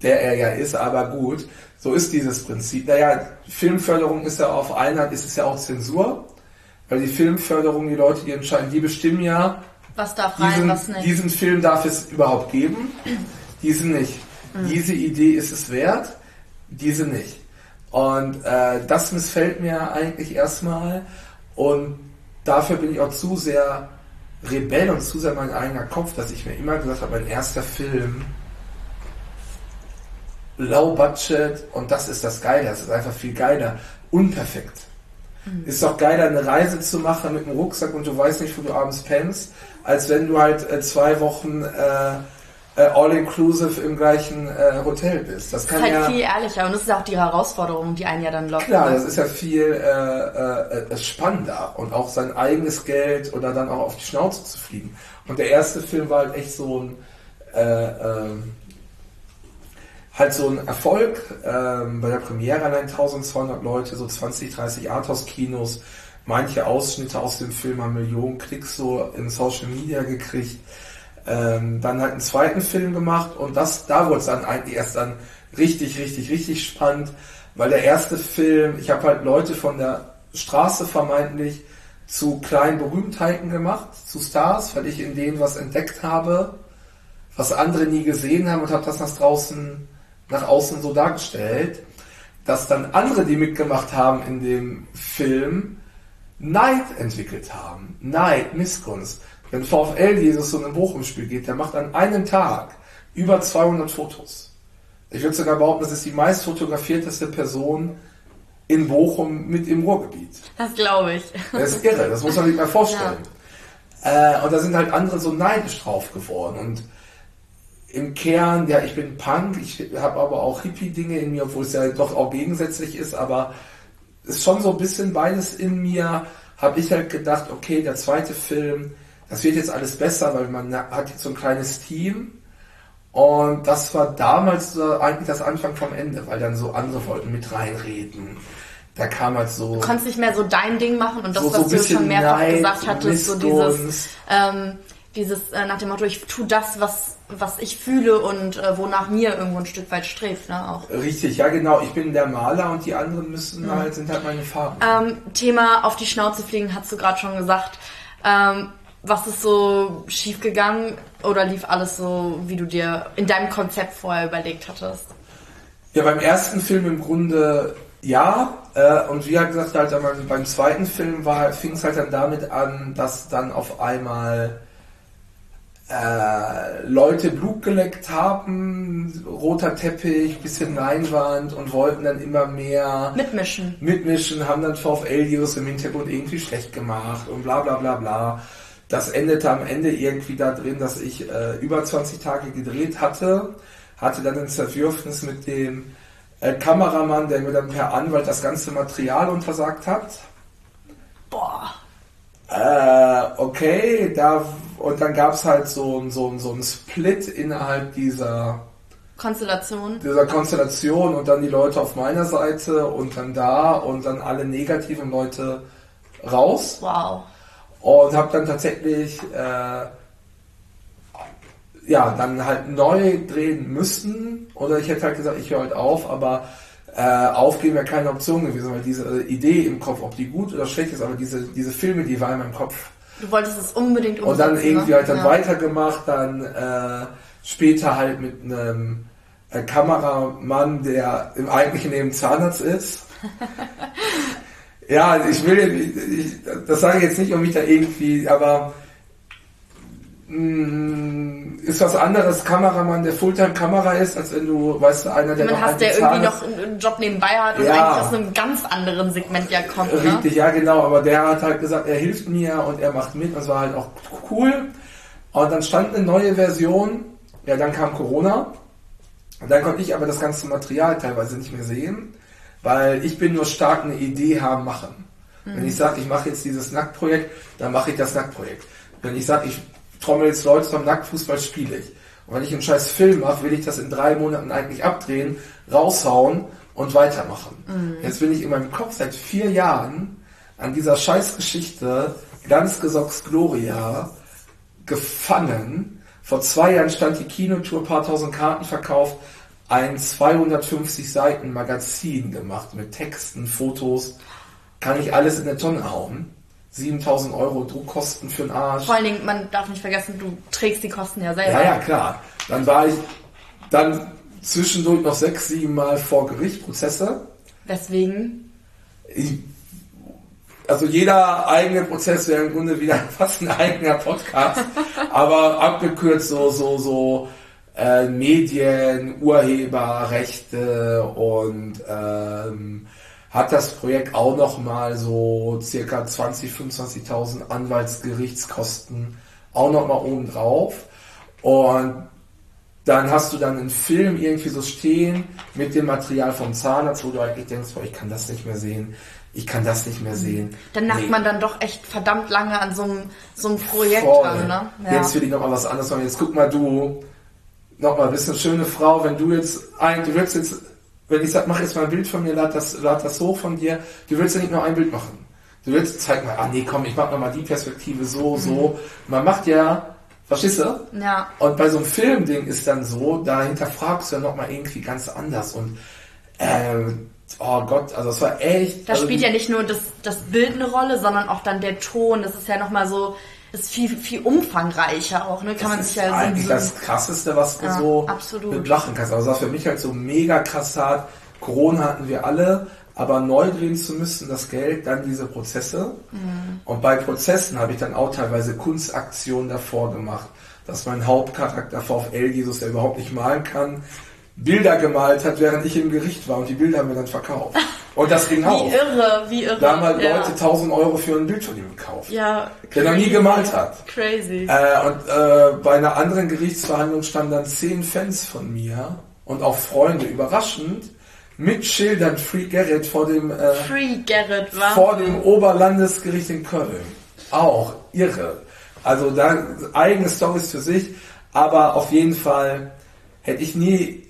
der er ja ist, aber gut, so ist dieses Prinzip. Naja, Filmförderung ist ja auf einer, ist es ja auch Zensur, weil die Filmförderung, die Leute, die entscheiden, die bestimmen ja, was darf rein, diesen, was nicht. Diesen Film darf es überhaupt geben, diesen nicht. Mhm. Diese Idee ist es wert, diese nicht. Und äh, das missfällt mir eigentlich erstmal und dafür bin ich auch zu sehr Rebell und zu sehr mein eigener Kopf, dass ich mir immer gesagt habe, mein erster Film, low budget und das ist das Geile, das ist einfach viel geiler, unperfekt. Mhm. Ist doch geiler, eine Reise zu machen mit einem Rucksack und du weißt nicht, wo du abends pennst, als wenn du halt äh, zwei Wochen äh, äh, all-inclusive im gleichen äh, Hotel bist. Das, kann das ist halt ja, viel ehrlicher und das ist auch die Herausforderung, die einen ja dann lockt. Klar, das ist ja viel äh, äh, spannender und auch sein eigenes Geld oder dann auch auf die Schnauze zu fliegen. Und der erste Film war halt echt so ein äh, äh, halt so ein Erfolg. Ähm, bei der Premiere allein eintausendzweihundert Leute, so zwanzig, dreißig Arthouse-Kinos. Manche Ausschnitte aus dem Film haben Millionen Klicks so in Social Media gekriegt. Ähm, dann halt einen zweiten Film gemacht und das, da wurde es dann eigentlich erst dann richtig, richtig, richtig spannend, weil der erste Film, ich habe halt Leute von der Straße vermeintlich zu kleinen Berühmtheiten gemacht, zu Stars, weil ich in denen was entdeckt habe, was andere nie gesehen haben und habe das nach draußen, nach außen so dargestellt, dass dann andere, die mitgemacht haben in dem Film, Neid entwickelt haben. Neid, Missgunst. Wenn VfL Jesus so ein Bochum-Spiel geht, der macht an einem Tag über zweihundert Fotos. Ich würde sogar behaupten, das ist die meist fotografierteste Person in Bochum mit im Ruhrgebiet. Das glaube ich. Das ist irre, das muss man sich mal vorstellen. Ja. Äh, und da sind halt andere so neidisch drauf geworden. Und im Kern, ja, ich bin Punk, ich habe aber auch Hippie-Dinge in mir, obwohl es ja doch auch gegensätzlich ist, aber es ist schon so ein bisschen beides in mir, habe ich halt gedacht, okay, der zweite Film, das wird jetzt alles besser, weil man hat jetzt so ein kleines Team und das war damals so eigentlich das Anfang vom Ende, weil dann so andere wollten mit reinreden. Da kam halt so... Du konntest nicht mehr so dein Ding machen und das, so, was so du schon mehrfach Neid, gesagt hattest, so Missgunst. dieses, ähm, dieses äh, nach dem Motto, ich tue das, was, was ich fühle und äh, wonach mir irgendwo ein Stück weit strebt, ne, auch. Richtig, ja genau, ich bin der Maler und die anderen müssen mhm. halt, sind halt meine Farben. Ähm, Thema auf die Schnauze fliegen, hast du gerade schon gesagt. Ähm, was ist so schief gegangen oder lief alles so, wie du dir in deinem Konzept vorher überlegt hattest? Ja, beim ersten Film im Grunde ja, äh, und wie gesagt, halt beim zweiten Film war, fing es halt dann damit an, dass dann auf einmal äh, Leute Blut geleckt haben, roter Teppich, bisschen Leinwand und wollten dann immer mehr mitmischen. Mitmischen, haben dann VfL-Virus im Hintergrund irgendwie schlecht gemacht und bla bla bla bla. Das endete am Ende irgendwie da drin, dass ich äh, über zwanzig Tage gedreht hatte, hatte dann ein Zerwürfnis mit dem äh, Kameramann, der mir dann per Anwalt das ganze Material untersagt hat. Boah. Äh, okay, da und dann gab es halt so, so, so einen Split innerhalb dieser Konstellation. dieser Konstellation und dann die Leute auf meiner Seite und dann da und dann alle negativen Leute raus. Wow. Und habe dann tatsächlich äh, ja dann halt neu drehen müssen oder ich hätte halt gesagt, ich höre halt auf, aber äh, aufgeben wäre keine Option gewesen, weil diese Idee im Kopf, ob die gut oder schlecht ist, aber diese diese Filme, die waren in meinem Kopf. Du wolltest es unbedingt umsetzen. Und dann irgendwie halt dann ja. weitergemacht, dann äh, später halt mit einem äh, Kameramann, der im eigentlichen Leben Zahnarzt ist. Ja, ich will, ich, das sage ich jetzt nicht, um mich da irgendwie, aber mh, ist was anderes Kameramann, der Fulltime-Kamera ist, als wenn du, weißt du, einer, der noch hast, der irgendwie noch einen Job nebenbei hat und ja. eigentlich aus einem ganz anderen Segment ja kommt. Richtig, ne? ja genau, aber der hat halt gesagt, er hilft mir und er macht mit, das war halt auch cool. Und dann stand eine neue Version, ja dann kam Corona und dann konnte ich aber das ganze Material teilweise nicht mehr sehen. Weil ich bin nur stark eine Idee haben, machen. Mhm. Wenn ich sage, ich mache jetzt dieses Nacktprojekt, dann mache ich das Nacktprojekt. Wenn ich sage, ich trommel jetzt Leute zum Nacktfußball, spiele ich. Und wenn ich einen scheiß Film mache, will ich das in drei Monaten eigentlich abdrehen, raushauen und weitermachen. Mhm. Jetzt bin ich in meinem Kopf seit vier Jahren an dieser scheiß Geschichte Glanzgesocks Gloria gefangen. Vor zwei Jahren stand die Kinotour, paar tausend Karten verkauft. ein zweihundertfünfzig Seiten Magazin gemacht mit Texten, Fotos. Kann ich alles in eine Tonne hauen. siebentausend Euro Druckkosten für den Arsch. Vor allen Dingen, man darf nicht vergessen, du trägst die Kosten ja selber. Ja, ja, klar. Dann war ich dann zwischendurch noch sechs, sieben Mal vor Gericht, Prozesse. Weswegen? Ich, also jeder eigene Prozess wäre im Grunde wieder fast ein eigener Podcast. Aber abgekürzt so, so, so äh, Medien, Urheberrechte und ähm, hat das Projekt auch nochmal so circa zwanzigtausend, fünfundzwanzigtausend Anwaltsgerichtskosten auch nochmal oben drauf. Und dann hast du dann einen Film irgendwie so stehen mit dem Material vom Zahnarzt, wo du eigentlich denkst, boah, ich kann das nicht mehr sehen, ich kann das nicht mehr sehen. Dann nagt nee. man dann doch echt verdammt lange an so einem, so einem Projekt Voll. an, ne? Ja. Jetzt will ich nochmal was anderes machen. Jetzt guck mal, du, nochmal, bist eine schöne Frau, wenn du jetzt ein, du willst jetzt, wenn ich sage, mach jetzt mal ein Bild von mir, lad das, lad das hoch von dir, du willst ja nicht nur ein Bild machen. Du willst, zeig mal, ah nee, komm, ich mach nochmal die Perspektive so, mhm. so. Man macht ja, verstehst du? Ja. Und bei so einem Filmding ist dann so, da hinterfragst du ja nochmal irgendwie ganz anders. Und, ähm, oh Gott, also es war echt... Da also spielt ja nicht nur das, das Bild eine Rolle, sondern auch dann der Ton, das ist ja nochmal so... Das ist viel, viel umfangreicher auch, ne? Kann man sich ja so eigentlich so das Krasseste, was du ja, so absolut. mit lachen kannst. Also was für mich halt so mega krass hat, Corona hatten wir alle, aber neu drehen zu müssen, das Geld, dann diese Prozesse. Mhm. Und bei Prozessen habe ich dann auch teilweise Kunstaktionen davor gemacht, dass mein Hauptcharakter VfL Jesus, der überhaupt nicht malen kann, Bilder gemalt hat, während ich im Gericht war und die Bilder haben wir dann verkauft. Und das ging auch. Wie irre, wie irre. Da haben halt ja. Leute tausend Euro für ein Bild von ihm gekauft. Ja, der noch nie gemalt hat. Crazy. Äh, und äh, bei einer anderen Gerichtsverhandlung standen dann zehn Fans von mir und auch Freunde, überraschend, mit Schildern Free Gerrit vor dem, äh, Free Gerrit, was? vor dem Oberlandesgericht in Köln. Auch irre. Also da eigene Storys für sich, aber auf jeden Fall hätte ich nie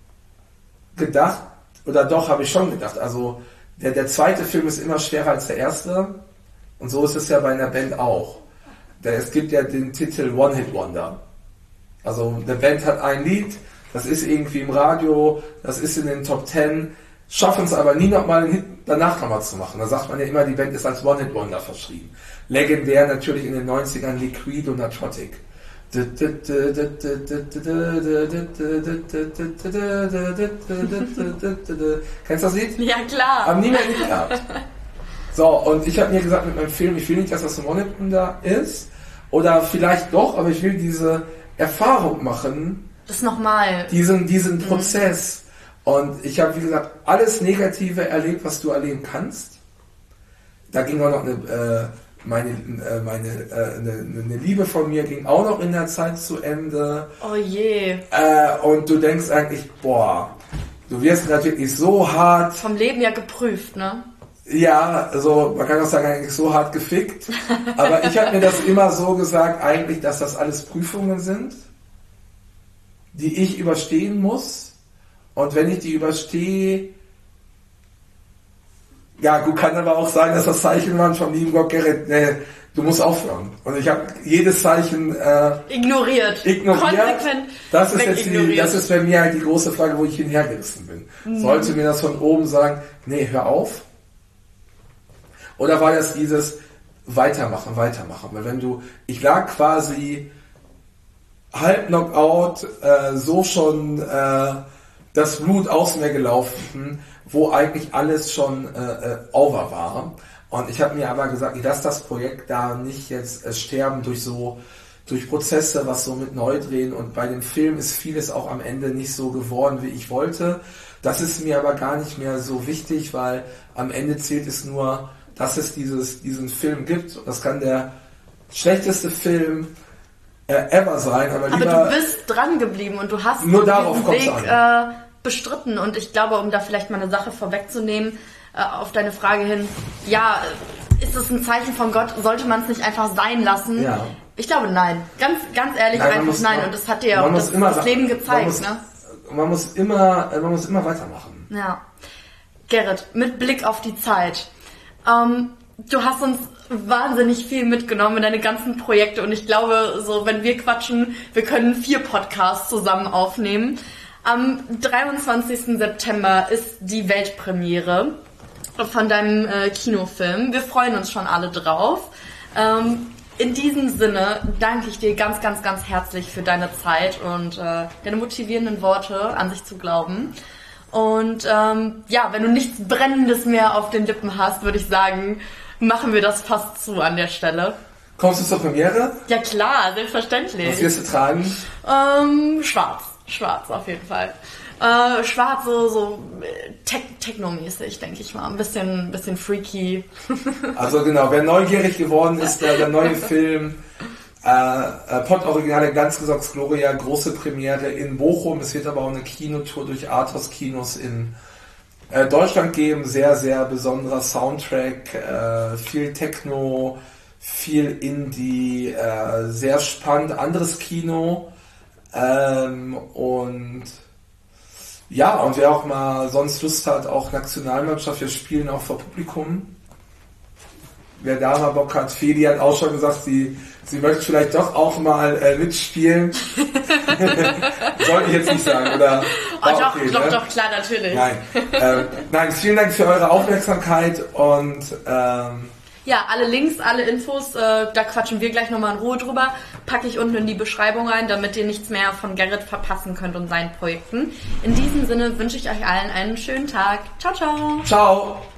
gedacht, oder doch, habe ich schon gedacht, also der, der zweite Film ist immer schwerer als der erste und so ist es ja bei einer Band auch. Der, es gibt ja den Titel One Hit Wonder. Also eine Band hat ein Lied, das ist irgendwie im Radio, das ist in den Top Ten, schaffen es aber nie nochmal einen Hit danach nochmal zu machen. Da sagt man ja immer, die Band ist als One Hit Wonder verschrieben. Legendär natürlich in den neunzigern Liquid und Natrotic. Kennst du das Lied? Ja, klar. Haben nie mehr nicht gehabt. So, und ich habe mir gesagt mit meinem Film, ich will nicht, dass das ein One-Hit da ist. Oder vielleicht doch, aber ich will diese Erfahrung machen. Das nochmal. Diesen, diesen mhm. Prozess. Und ich habe, wie gesagt, alles Negative erlebt, was du erleben kannst. Da ging auch noch eine... Äh, Meine, äh, meine äh, eine, eine Liebe von mir ging auch noch in der Zeit zu Ende. Oh je. Äh, und du denkst eigentlich, boah, du wirst natürlich so hart... Vom Leben ja geprüft, ne? Ja, also man kann auch sagen, eigentlich so hart gefickt. Aber ich habe mir das immer so gesagt, eigentlich, dass das alles Prüfungen sind, die ich überstehen muss. Und wenn ich die überstehe... Ja, gut, kann aber auch sein, dass das Zeichen waren vom lieben Gott, Gerrit, nee, du musst aufhören. Und ich habe jedes Zeichen äh, ignoriert. ignoriert. Konsequent das ist jetzt die, das ist bei mir halt die große Frage, wo ich hinhergerissen bin. Mhm. Sollte mir das von oben sagen, nee, hör auf? Oder war das dieses weitermachen, weitermachen? Weil wenn du, ich lag quasi halb Knockout, äh, so schon äh, das Blut aus mir gelaufen, wo eigentlich alles schon äh, over war. Und ich habe mir aber gesagt, ich lasse das Projekt da nicht jetzt äh, sterben durch so durch Prozesse, was so mit Neudrehen. Und bei dem Film ist vieles auch am Ende nicht so geworden, wie ich wollte. Das ist mir aber gar nicht mehr so wichtig, weil am Ende zählt es nur, dass es dieses, diesen Film gibt. Das kann der schlechteste Film äh, ever sein. Aber, aber lieber, du bist dran geblieben und du hast nur darauf diesen kommt's Weg an. Äh, bestritten. Und ich glaube, um da vielleicht mal eine Sache vorwegzunehmen, äh, auf deine Frage hin, ja, ist es ein Zeichen von Gott? Sollte man es nicht einfach sein lassen? Ja. Ich glaube, nein. Ganz, ganz ehrlich, nein, einfach muss, nein. Man, und das hat dir ja auch das, immer, das Leben gezeigt. Man muss, ne? man muss immer, man muss immer weitermachen. Ja. Gerrit, mit Blick auf die Zeit. Ähm, du hast uns wahnsinnig viel mitgenommen in deine ganzen Projekte und ich glaube, so wenn wir quatschen, wir können vier Podcasts zusammen aufnehmen. Am dreiundzwanzigsten September ist die Weltpremiere von deinem äh, Kinofilm. Wir freuen uns schon alle drauf. Ähm, in diesem Sinne danke ich dir ganz, ganz, ganz herzlich für deine Zeit und äh, deine motivierenden Worte, an sich zu glauben. Und ähm, ja, wenn du nichts Brennendes mehr auf den Lippen hast, würde ich sagen, machen wir das fast zu an der Stelle. Kommst du zur Premiere? Ja klar, selbstverständlich. Was wirst du tragen? Ähm, schwarz. Schwarz auf jeden Fall. Äh, schwarz, so, so te- techno-mäßig, denke ich mal. Ein bisschen, bisschen freaky. Also genau, wer neugierig geworden ist, der, der neue Film äh, äh, Pott-Originale Glanzgesocks Gloria, große Premiere in Bochum. Es wird aber auch eine Kinotour durch Arthouse-Kinos in äh, Deutschland geben. Sehr, sehr besonderer Soundtrack, äh, viel Techno, viel Indie, äh, sehr spannend, anderes Kino. Ähm, und ja, und wer auch mal sonst Lust hat, auch Nationalmannschaft, wir spielen auch vor Publikum. Wer da mal Bock hat, Feli hat auch schon gesagt, sie, sie möchte vielleicht doch auch mal äh, mitspielen. Sollte ich jetzt nicht sagen, oder? Oh, doch, okay, doch, ne? doch, klar, natürlich. Nein. Ähm, nein, vielen Dank für eure Aufmerksamkeit und ähm, ja, alle Links, alle Infos, äh, da quatschen wir gleich nochmal in Ruhe drüber, packe ich unten in die Beschreibung rein, damit ihr nichts mehr von Gerrit verpassen könnt und seinen Projekten. In diesem Sinne wünsche ich euch allen einen schönen Tag. Ciao, ciao. ciao.